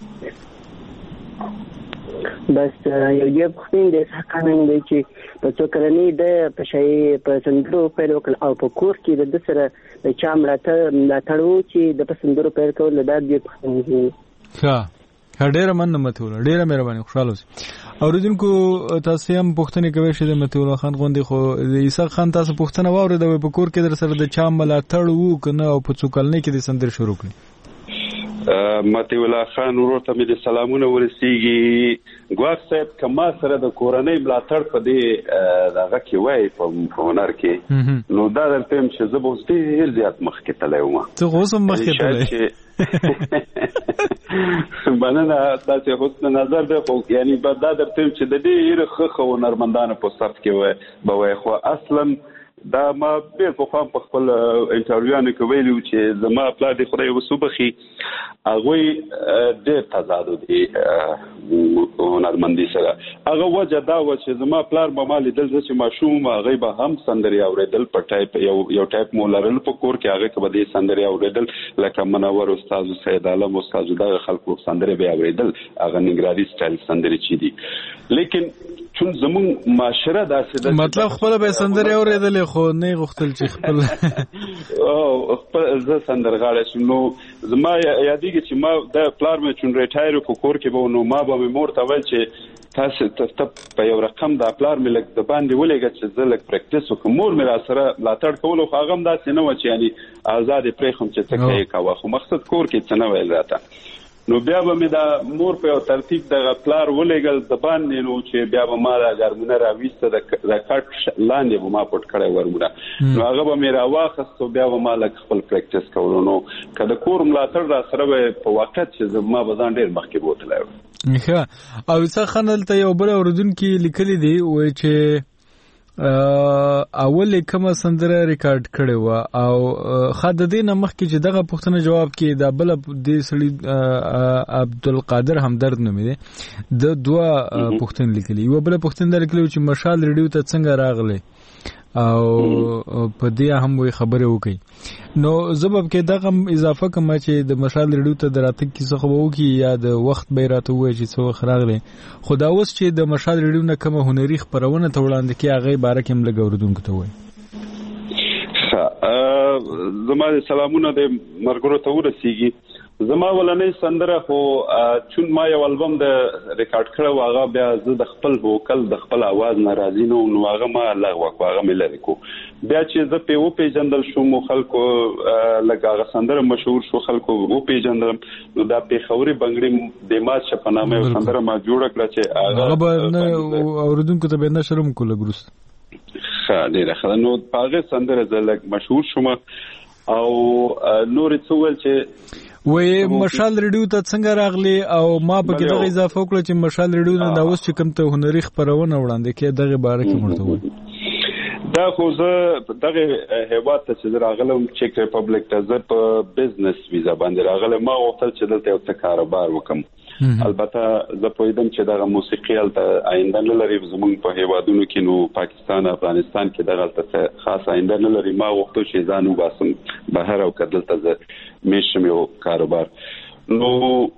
بس یو یو پښتون د عیسی خان دی چې په څو کلنی د پښای په سندرو پیل وکړ او په کور کې د سره د چامړه لا تړو چې د پسندرو پیل کول د دې پښتون دی. ښه ډېر مننه متولا ډېر مهرباني خوشاله اوسئ. اوریدونکو تاسو هم پوښتنه کوئ چې د متولا خان غوندي خو د عیسی خان تاسو پوښتنه واورئ د په کور کې در سره د چا ملاتړ وو کنه او په څوکلنې کې د سندر شروع کړي. متولا خان ورته مې د سلامونه ورسیږي. ګواښ صاحب کما سره د کورنۍ ملاتړ په دې دغه کې وای په هنر کې نو دا درته چې زه به ډېر زیات مخکې تللی وم. ته اوس هم مخکې تللی مننه تاسو حسن نظر ده خو یعنی بعد دا درته چې د ډېر ښه هنرمندانو په صف کې وای به وای خو اصلا دا ما ډېر په خام په خپل انټرویوانو کې ویلو چې زما پلا د خدای وسوبخي هغه ډېر تضاد دي هنرمندي سره. هغه وجه دا و چې زما پلار به مال دل چې ماشوم هغه به هم سندري اوریدل په ټایپ یو یو ټایپ مولرل په کور کې هغه به د سندري اوریدل لکه منور استاد سید عالم استاد دغه خلکو سندري به اوریدل هغه نګرادي سټایل سندري چي دي. لیکن چون زمون معاشره داسې ده مطلب خپل به سندري اوریدل خو نه غوښتل چې خپل او خپل ز سندرغاړی نو زما یادېږي چې ما د پلار مې چون ریټایر کو کور کې به نو ما به مور ته ویل چې تاسو ته په یو رقم د پلار ملک د باندې ولېګه چې زه لک پریکټیس وکم مور مې را سره ملاتړ کول خو هغه هم داسې نه و چې یعنی آزاد پرېخم چې څه کوي کاوه خو مقصد کور کې څه نه ویل راته نو بیا به مې دا مور په یو ترتیب د پلار ولېګل د باندې نو چې بیا به ما دا ګرمونه راويسته د کټ لاندې به ما پټ کړی ورمونه نو هغه به مې راواخست بیا به ما لک خپل پریکټیس کولو نو کله کور ملاتړ را سره په وخت چې ما به ځان ډېر مخکې بوتلای ښه او څه خنل ته یو بل اوردونکو لیکلي دی وای چې اول کومه سندره ریکارډ کړې و او خاطر دې نه مخکې چې دغه پوښتنه جواب کې دا بل د سړي عبدالقادر همدرد نومې دی د دوه پوښتنې لیکلي یو بل پوښتنه لیکلي چې مشال ریډیو ته څنګه راغله او په دې هم وی خبره وکي نو زبب کې دغه اضافه کوم چې د مشال ریډیو ته دراتک کیسه خو وکي یا د وخت به راته وای چې څو خراغله خدا اوس چې د مشال ریډیو نه کوم هنري خبرونه ته وړاندې کې هغه باره کې هم لګوردونکو ته وای زما سلامونه د مرګرو ته ورسیږي زما ولنې سندره خو چون ما یو البم د ریکارډ کړو هغه بیا زه د خپل وکل د خپل आवाज ناراضی نو نو هغه ما لغوه هغه مې لری کو بیا چې زه په و پیجندل شوم خلکو لګاغه سندره مشهور شو خلکو و پیجندل نو دا په خوري بنگړي د ما شپنامه سندره ما جوړ کړ چې هغه اوردونکو ته به نشرم کوله ګروس ډیره ښه نو هغه سندره زلک مشهور شوم او نور څه ول چې وې مشال ریډیو ته څنګه راغلی او ما په کې دغه اضافه وکړه چې مشال ریډیو نه دا اوس چې کوم ته هنري خبرونه وړاندې کې دغه باره کې مرته وای دا خو زه دغه هیواد ته چې راغلم چک ریپبلیک ته زه په بزنس ویزا باندې راغلم ما غوښتل چې دلته یو څه کاروبار وکم البته زه پوهیدم چې دغه موسیقي الته آینده نه لري زموږ په هیوادونو کې نو پاکستان افغانستان کې دغه الته خاص آینده نه لري ما غوښتل چې ځان وباسم بهر او کدلته زه میشم یو کاروبار نو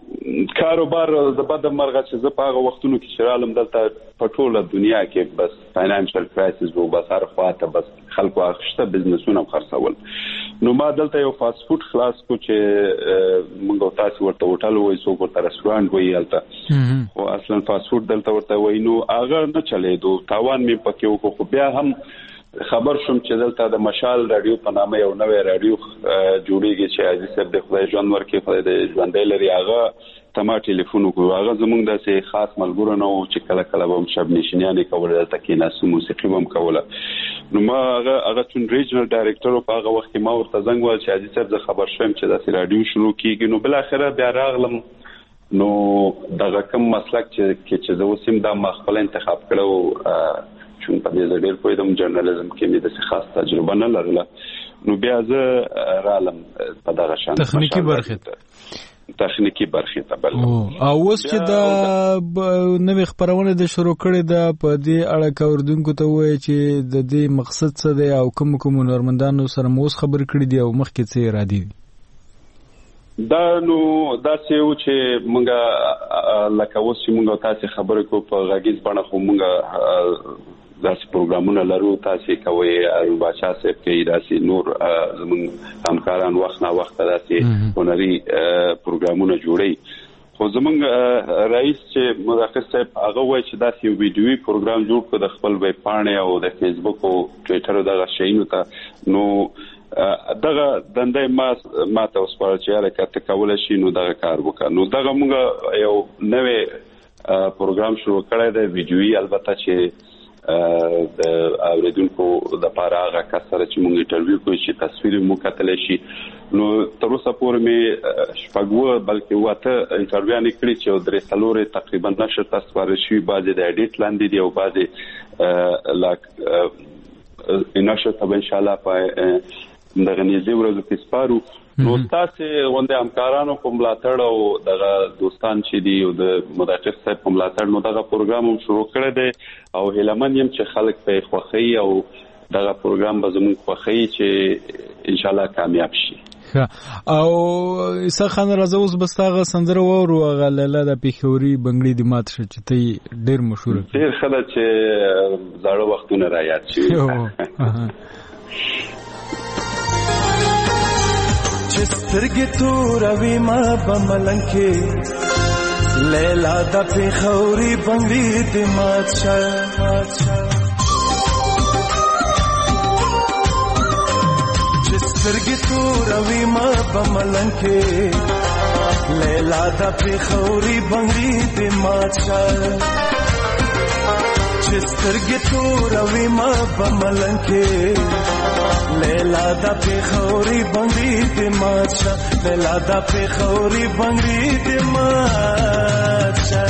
کاروبار د بد مرغه چې زه په هغه وختونو کې شرالم دلته په ټوله دنیا کې بس فاینانشل کرایسس وو بس هر خواته بس خلکو اخشته بزنسونه خرڅول نو ما دلته یو فاست فود خلاص کو چې موږ تاسو ورته هوټل وای سو ورته رستورانت وای الته خو اصلا فاست فود دلته ورته وای نو هغه نه چلیدو تاوان می پکې وکړو خو بیا هم خبر شوم چې دلته د مشال رادیو په نامه یو نوې رادیو جوړیږي چې عزیز صاحب د خدای ژوند ورکړي خدای د ژوندۍ لري هغه تما ټلیفون وکړو هغه زمونږ داسې خاص ملګرو نه و چې کله کله به هم شب نشینیانې کوله دلته کېناستو موسیقي به هم کوله نو ما هغه هغه چون ریجنل ډایرکټر په هغه وخت کې ما ورته زنګ وویل چې عزیز صاحب زه خبر شوم چې داسې رادیو شروع کېږي نو بالاخره بیا راغلم نو دغه کوم مسلک چې چې زه اوس هم دا ما خپل انتخاب کړو چون په دې ډېر پوهیدم جرنالیزم کې مې د خاص تجربه نه لرله نو بیا زه رالم په دغه شان تخنیکی برخه ته تخنیکی برخه ته بل او اوس چې دا نوې خبرونه د شروع کړي دا په دې اړه کوردونکو ته وایي چې د دې مقصد څه دی او کوم کوم نورمندانو سره موس خبر کړي دي او مخکې څه ارادي دي دا نو دا چې چې مونږه لکه اوس چې مونږ تاسو خبرې کو په غږیز باندې خو مونږه داسې پروګرامونه لرو تاسو کوي او بچا صاحب کې داسې نور زموږ همکاران وخت نه وخت داسې هنري پروګرامونه جوړي خو زموږ رئیس چې مدرس صاحب هغه وایي چې داسې یو ویډیوي پروګرام جوړ کړ د خپل ویب پاڼې او د فیسبوک او ټوئیټر دغه شیانو ته نو دغه دندې ما ما ته وسپارل چې حرکت کول شي نو دغه کار وکړ نو دغه موږ یو نوې پروګرام شروع کړی دی ویډیوي البته چې د اوریدونکو د پاره هغه کسره چې موږ انټرویو کوي چې تصویر مو کتل شي نو تر اوسه پورې مې شپږو بلکې واته انټرویو نه کړی چې درې څلورې تقریبا نشر تصویر شي بعضې د اډیټ لاندې دی او بعضې لاک نشر ته ان شاء الله په دغه نږدې ورځو کې سپارو نو تاسو غونډه همکارانو په ملاتړ او دغه دوستان چې دی او د مدرس صاحب په ملاتړ نو دغه پروګرام هم شروع کړی دی او هیلمن یم چې خلک په خوښي او دغه پروګرام به زموږ خوښي چې ان شاء الله کامیاب شي او اسحاق خان راځه اوس بستاغه سندره وورو هغه لاله د پیښوري بنگړي د مات شې چې ته ډیر مشهور ډیر خلک چې زاړه وختونه را یاد شي سترګې توروي ما په ملنګ کې لیلا د پیښوري بنگړي د مات شه سترګې توروي ما په ملنګ کې لیلا د پیښوري بنگړي د مات شه چې سترګې توروي ما په ملنګ کې لیلا د پیښوري بنگړي د مات شه لیلا د پیښوري بنگړي د مات شه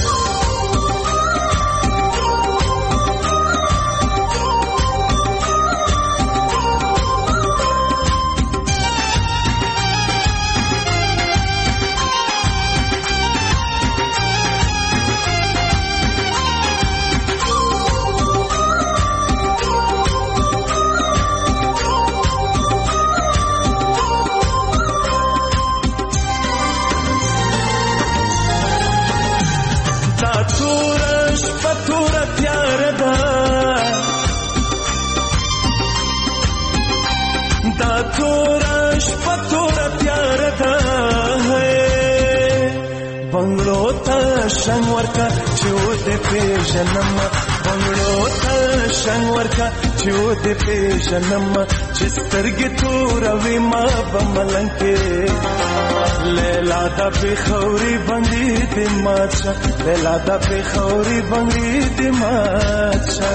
شنگ ورکا چو دے پیژنم بنگلو تا شنگ ورکا چو دے پیژنم چسترگی توروی ما بملنگ کے لیلا دا پیښوري بنگړي د مات شه لیلا دا پیښوري بنگړي د مات شه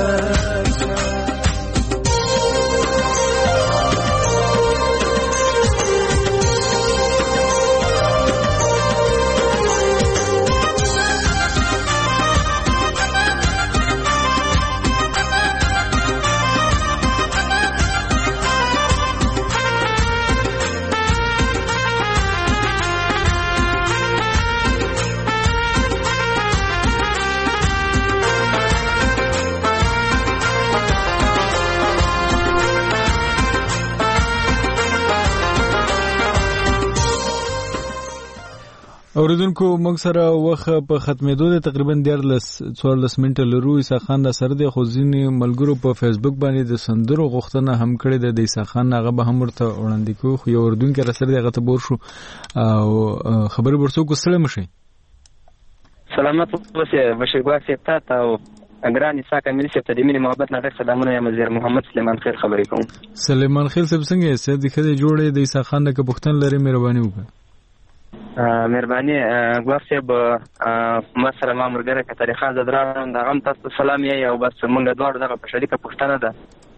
اوریدونکو موږ سره وخت په ختمېدو دی تقریبا دیارلس څوارلس منټه لرو. عیسی خان د سره دی خو ځینې ملګرو په فیسبوک باندې د سندرو غوښتنه هم کړې ده د عیسی خان هغه به هم ورته وړاندې کوو خو یو اردوونکی را سره دی هغه ته بور شو او خبرې ورڅوک ستړی مه شئ. سلامت اوسې بشیرګاه صاحب ته ته او ګران عیسی کاملي صاحب ته د مینې محبت نه ډېر سلامونه یم. وزیر محمد سلیمان خیل خبرې کوم. سلیمان خیل صاحب څنګه یې صحت دې ښه دی جوړ یې د عیسی خان نه که پوښتنه لرې مهرباني وکړه. مهرباني ګواه صاحب ما سره ما ملګری کتاري خان زدران د هغه هم تاسو ته سلام یې او بس موږ دواړو دغه په شریکه پوښتنه ده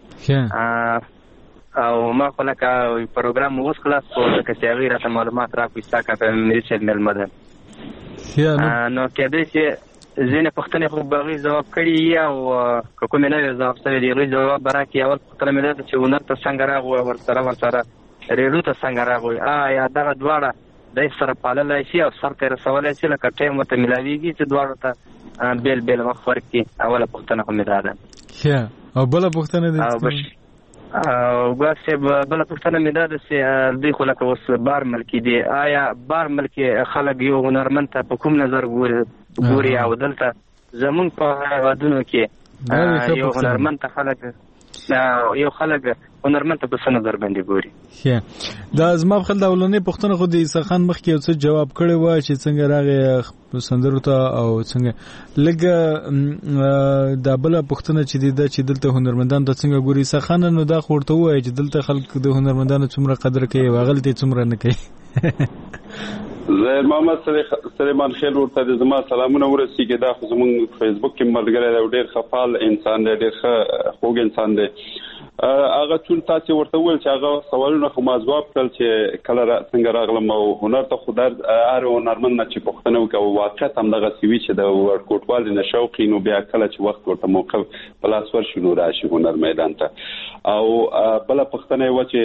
او ما خو لکه پروګرام اوس خلاص کړو ځکه چې هغې راته معلومات راکړو عیسی کاکا ملي صاحب مېلمه ده نو کېدای شي ځینې پوښتنې خو به هغې ځواب کړي وي او که کومې نه وي ځواب شوې د هغې ځواب به راکړي. اول پوښتنه مې دا ده چې هنر ته څنګه راغلو ورسره ورسره ریډیو ته څنګه راغلو آیا دغه دواړه دای سره پاللای شي او سر ته رسولای شي لکه ټایم ورته ملاویږي چې دواړو ته بیل بیل وخت ورکړي. اوله پوښتنه خو مې دا ده. او بله پوښتنه دې او ګواه صاحب بله پوښتنه مې دا ده چې دوی خو لکه اوس بار ملکي دي آیا بار ملکي خلک یو هنرمند ته په کوم نظر ګوري او دلته زمونږ په هېوادونو کې یو هنرمند ته خلک یو خلک هنرمند ته په څه نظر باندې ګوري. دا زما په خیال د اولنۍ پوښتنه خو د عیسی خان مخکې یو څه جواب کړی وای چې څنګه راغی سندرو ته او څنګه لږه دا بله پوښتنه چې دی دا چې دلته هنرمندانو ته څنګه ګوري عیسی خان نو دا خو ورته ووایي چې دلته خلک د هنرمندانو څومره قدر کوي او هغلته یې څومره نه کوي. زه محمد سلیمان خیل ورته د زما سلامونه ورسیږي. دا خو زموږ فیسبوک کې ملګری دی او ډېر ښه فعال انسان دی ډېر ښه خوږ انسان دی. هغه ټول تاسو ورته وویل چې هغه سوالونه خو ما ځواب کړل چې کله څنګه راغلم او هنر ته خو در هر هنرمند نه چې پوښتنه وکړي او واقعیت همدغه سوي چې د ورکوټوالي نه شوقي نو بیا کله چې وخت ورته موقع په لاس ورشي نو راشي هنر میدان ته. او بله پوښتنه یې وه چې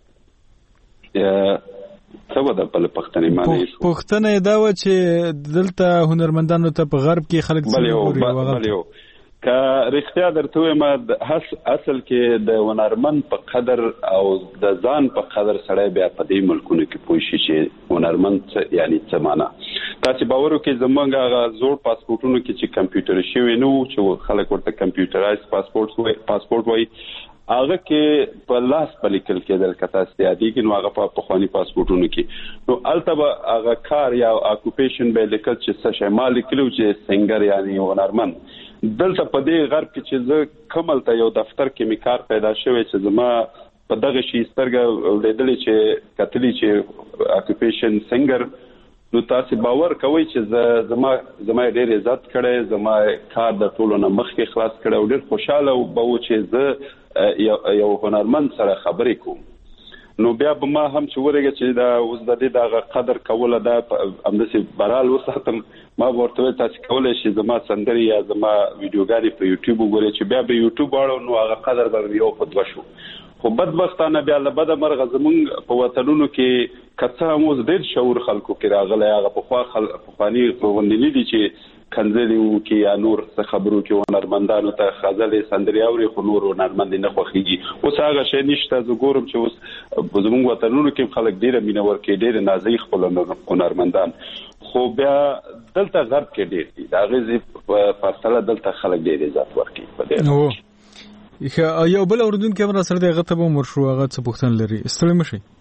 څه وه ده بله پوښتنې معنی پوښتنه یې دا وه چې دلته هنرمندانو ته په غرب کې خلک څنګه ګوري که رښتیا درته وایم اصل کې د هنرمند په قدر او د ځان په قدر سړی بیا په دې ملکونو کې پوه شي چې هنرمند یعنی څه معنا. تاسې باور وکړئ زموږ هغه زوړ پاسپورټونو کې چې کمپیوټر شوي نه وو چې خلک ورته کمپیوټرایز پاسپورټ وایي هغه کې په لاس په لیکل کېدل کته استیادي کې نو هغه په پخوانی پاسپورتونو کې نو البته هغه کار یا اکوپیشن به لیکل چې څه شی مالک کلو چې سنگر یعنی هنرمند دلته په دې غرب کې چې زه کومل ته یو دفتر کې می کار پیدا شوی چې زما په دغه شی سترګه ولیدلې چې کتلی چې اکوپیشن سنگر نو تاسو باور کوئ چې زما زما ډېر عزت کړي زما کار د ټولو نه مخکې خلاص کړي او ډېر خوشاله وو چې زه یو هنرمند سره خبرې کوم نو بیا به ما هم چې ورګه چې دا اوس د دې دغه قدر کوله دا همداسې برال وساتم ما ورته تاسو کولای شئ زما سندري یا زما ویډیوګانې په یوټیوب وګورئ چې بیا به یوټیوب واړو نو هغه قدر به یو په دوه شو خو بدبختانه بیا له بده مرغه زمونږ په وطنونو کې کڅه موږ ډېر شعور خلکو کې راغلی هغه په خوا خلک په فانی غونډې دي چې کنځلي وو کې یا نور څه خبرو کې هنرمندانو ته خزلې سندري اوري خو نور هنرمند نه خوښيږي اوس هغه شی نشته زه ګورم چې اوس زمونږ وطنونو کې خلک ډېر مینه ورکړي ډېر نازک خپل هنرمندان خو بیا دلته غرب کې ډېر دي دا غزي فاصله دلته خلک ډېر عزت ورکړي په دې یو بل اوردونکو هم را سره دغه ته به مرشو هغه څه پوښتنه لري ستړي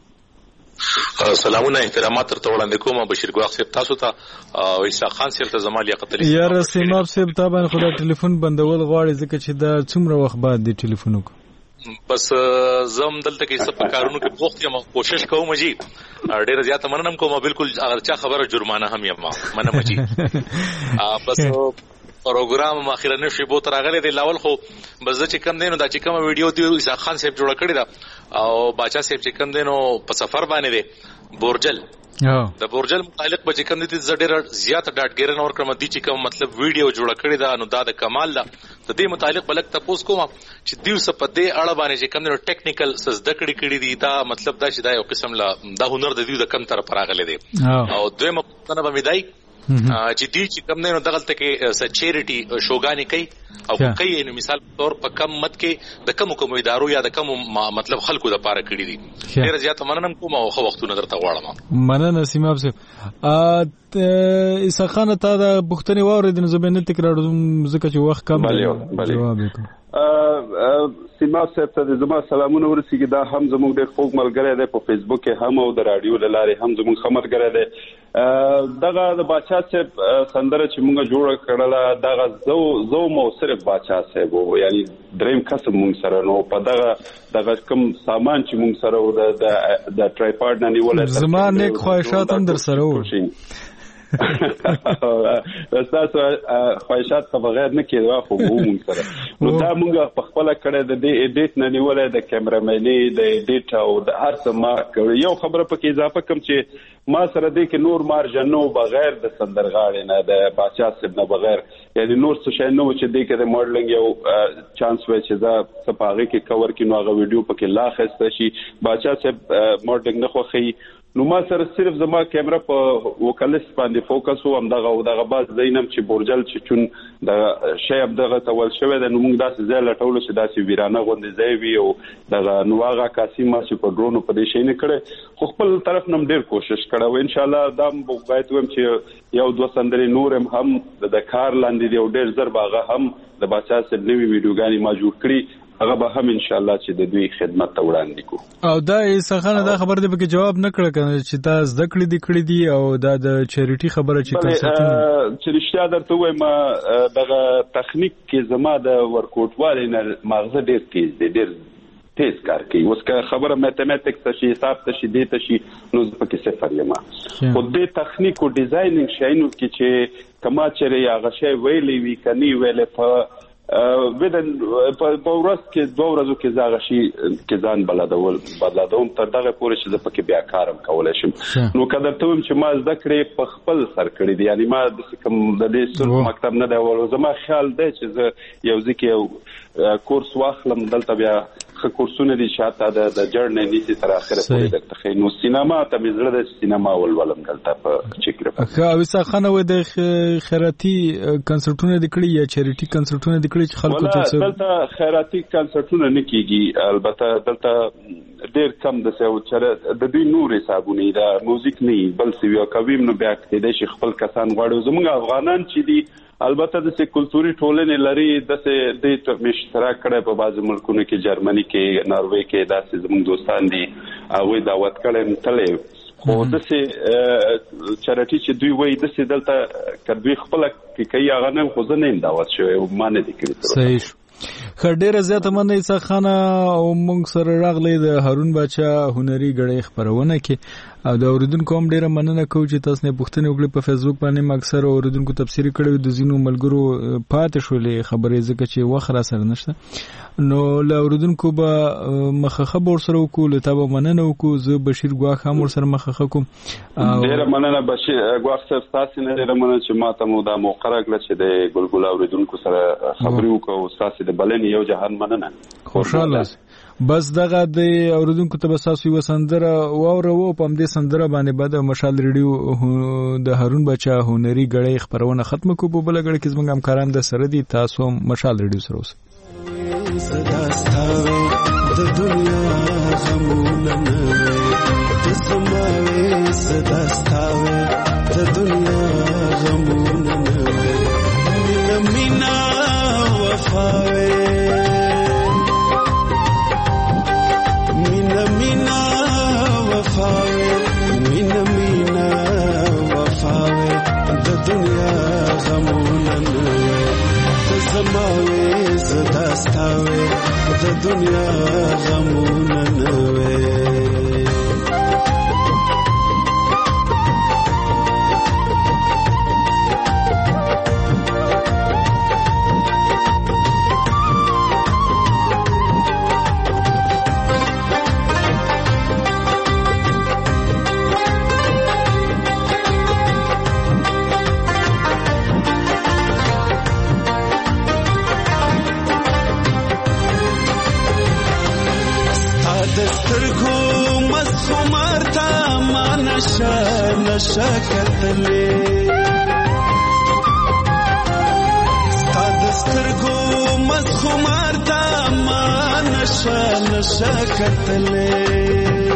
مشي سلامونه احترامات تر وړاندې کوم بشیر ګواخ صاحب تاسو ته او عیسی خان صاحب ته زما لیاقت علي یار سیماب صاحب تابع خدای ټلیفون بندول غواړي ځکه چې دا څومره وخت بعد دی ټلیفون وکړ بس زم دلته کې څه په کارونو کې بوخت یم کوشش کوم جی ډېر زیات مننم کوم بالکل اگر چا خبره جرمانه هم یم منم جی بس پروګرام ماخرنه شی بو تر غلې دی لاول خو بس چې کم دینو دا چې کوم ویډیو دی عیسی خان صاحب جوړ کړی دا او باچا صاحب چې کم دینو په سفر باندې دی بورجل د بورجل متعلق به چې کم دي زړه زیات ډاټګیرن اور کوم دي چې کوم مطلب ویډیو جوړ کړی دا نو دا د کمال دا د دې متعلق بلک تاسو کوم چې دیو څه په دې اړه باندې چې کم دینو ټیکنیکل سزده کړی کړی دي دا مطلب دا چې دا یو قسم لا دا هنر د دیو د کم تر پراغله دي او دوی مقصد به مدای چې دی چې کم نه نو دغلت کې س چیریټي شوګانی کوي او کوي نو مثال تور په کم مت کې د کم کوم ادارو یا د کم مطلب خلکو د پاره کړی دي ډیر زیات مننم کوم او خو وختونه درته غواړم مننه سیماب صاحب ا عیسی خان ته د بوختنی واردین زبینه تکرار ځکه چې وخت کم دی جواب وکړه سیماب صاحب ته زما سلامونه ورسیږي دا هم زموږ ډېر خوږ ملګری دی په فیسبوک کې هم او د رادیو له لارې هم زموږ ښه ملګری دی دغه د باچا صاحب سندره چې موږ جوړه کړله دغه زو زو مو صرف باچا صاحب وو یعنی دریم قسم موږ سره نو په دغه دغه کوم سامان چې موږ سره و د د ټرایپاډ نه نیول زما نیک خواهشات هم در سره وو تاسو خواهشات په بغیر نه کېدوا خو مونږ سره نو دا مونږ په خپل کړه د دې اډیټ نه نیولای د کیمرامینې د اډیټ او د هر څه ما یو خبره پکې اضافه کوم چې ما سره دې کې نور مارجن نو بغیر د سندرغاړي نه د باچا صاحب نه بغیر یعنی نور څه شي نو چې دې کې د ماډلینګ یو چانس وای چې دا سپاغه کې کور کې نو هغه ویډیو پکې لا خسته شي باچا صاحب ماډلینګ نه خوخي نو ما سره صرف زما کیمرا په وکالس باندې فوکس و هم دغه دغه باز زینم چې بورجل چې چون د شیب دغه تول شوی د نو موږ داسې ځای لټول چې داسې ویرانه غوندې ځای وي او دغه نواغه کاسیما چې په ډرونو په دې شي نه کړي خو خپل طرف نم ډیر کوشش کړو ان شاء الله دا باید ویم چې یو دوه سندري نورم هم د کار لاندې دی او ډیر زر باغه هم د باچا سره نوی ویډیوګانی ما جوړ کړی هغه به هم ان شاء الله چې د دوی خدمت ته وړاندې کو او دا عیسی خان دا خبر دی په جواب نه کړ کنه چې دا زده کړې دي کړې دي او دا د چیریټي خبره چې تاسو چې رښتیا درته وایم دغه تخنیک کې زما د ورکوټوالي نه مغزه ډیر تیز دی ډیر تیز کار کوي اوس که خبره میتھمیټکس ته شي حساب ته شي دې ته شي نو زه پکې صفر یم خو دې تخنیک او ډیزاینینګ شاینو کې چې کما چې هغه شی ویلې وی کني ویلې په بدن په ورځ کې دوه ورځو کې زاغ شي کې ځان بلادول بلادوم تر دغه پورې چې د پکې بیا کارم کولای شم نو کله ته چې ما زده کړې په خپل سر کړې دي یعنی ما د کوم د دې سر مکتب نه دی ول زما خیال دی چې زه یو ځکه کورس واخلم دلته بیا خو کورسونه دي شاته د د جرنې نیسی تر اخره پورې د تخینو سینما ته مزړه د سینما ولولم دلته په چیکره خو اوسه خانه و د خیراتي کنسرټونه د کړي یا چیریټي کنسرټونه د کړي چې خلکو ته دلته خیراتي کنسرټونه نه کیږي البته دلته ډیر کم د سیو چر د دوی نور حسابونه دا موزیک نه بل سی یو کویم نو بیا کېدای شي خپل کسان غواړي زموږ افغانان چې دي البته د سې کلتوري ټولنې لري د سې د مشترک کړه په بعض ملکونو کې جرمني کې ناروې کې داسې زموږ دوستان دي او دعوت کړي متلې خو د سې چارټي چې دوی وایي د سې دلته کډوي خپل کې کوي هغه نه خو نه دعوت شوی او ما نه دي کړی صحیح خ ډیره زیاته مننه ایسا خانه او موږ سره راغلی د هارون باچا هنري غړې خبرونه کې او د اوریدونکو هم ډیره مننه کوم چې تاسو نه پوښتنه وکړه په فیسبوک باندې اکثر اوریدونکو تفسیری کړو د زینو ملګرو پاتې شولې خبرې ځکه چې وخت را سره نشته نو له اوریدونکو به مخخه بور سره وکول ته به مننه وکړو زه بشیر ګواخ هم ور سره مخخه کوم ډیره مننه بشیر ګواخ سره تاسو نه ډیره مننه چې ما ته مو دا موقع راکړه چې د ګلګل اوریدونکو سره خبرې وکړو تاسو د بلنې یو جهان مننه خوشاله بس دغه د اوریدونکو ته بساسو یو سندره واوره و په دې سندره باندې بعد مشال ریډیو د هارون بچا هنري غړې خبرونه ختم کو په بل غړ کې زموږ همکاران د سره دي تاسو مشال ریډیو سره اوس صدا ستاوي د دنیا غمونه نه تسمعي صدا ستاوي د دنیا غمونه نه مینا وفاوي مینا مینا وفاوي د دنیا غمونه نه زماوي زدا ستاوي د دنیا غمونه نه نشا کتلې ستاد سترګو مسخمار تا ما نشا نشا کتلې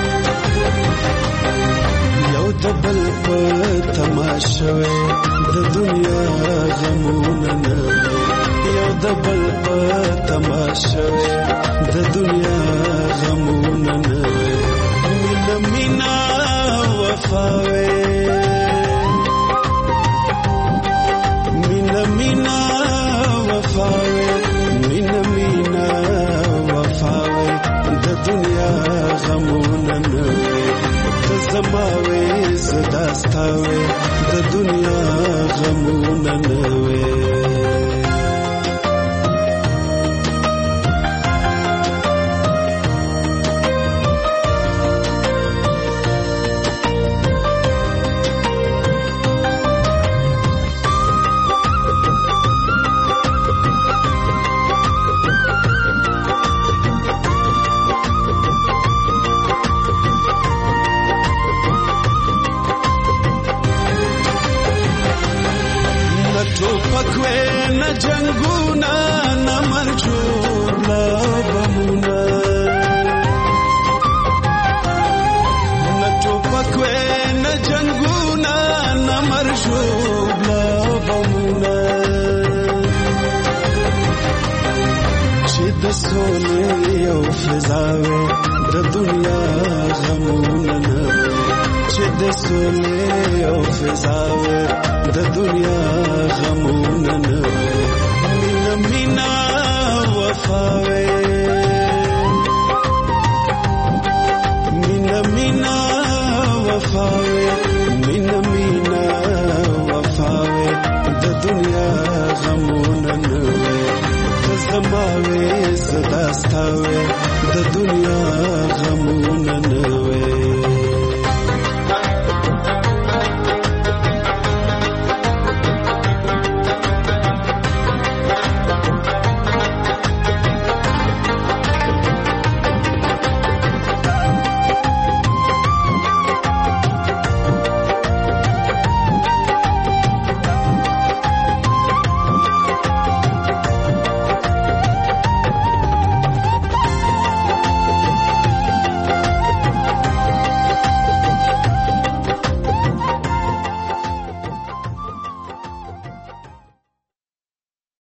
یو دبل په تماشوي د دنیا غمونه نه یو دبل په تماشوي د دنیا غمونه نه مینا مینا وفاوي مینا مینا وفاوي مینا مینا وفاوي د دنیا غمونه نه د زماوي زدا ستاوي د دنیا غمونه نه جنگونا نمر جوړلا بمونا نټو پکوي نه جنگونا نمر جوړلا بمونا چې د سولې او فضاوي د دنیا غمونه نه چې د سولې او فضاوي د دنیا غمونه نه مینا وفاوي مینا مینا وفاوي مینا مینا وفاوي د دنیا غمونه نه زماوي زدا ستاوي د دنیا غمونه نه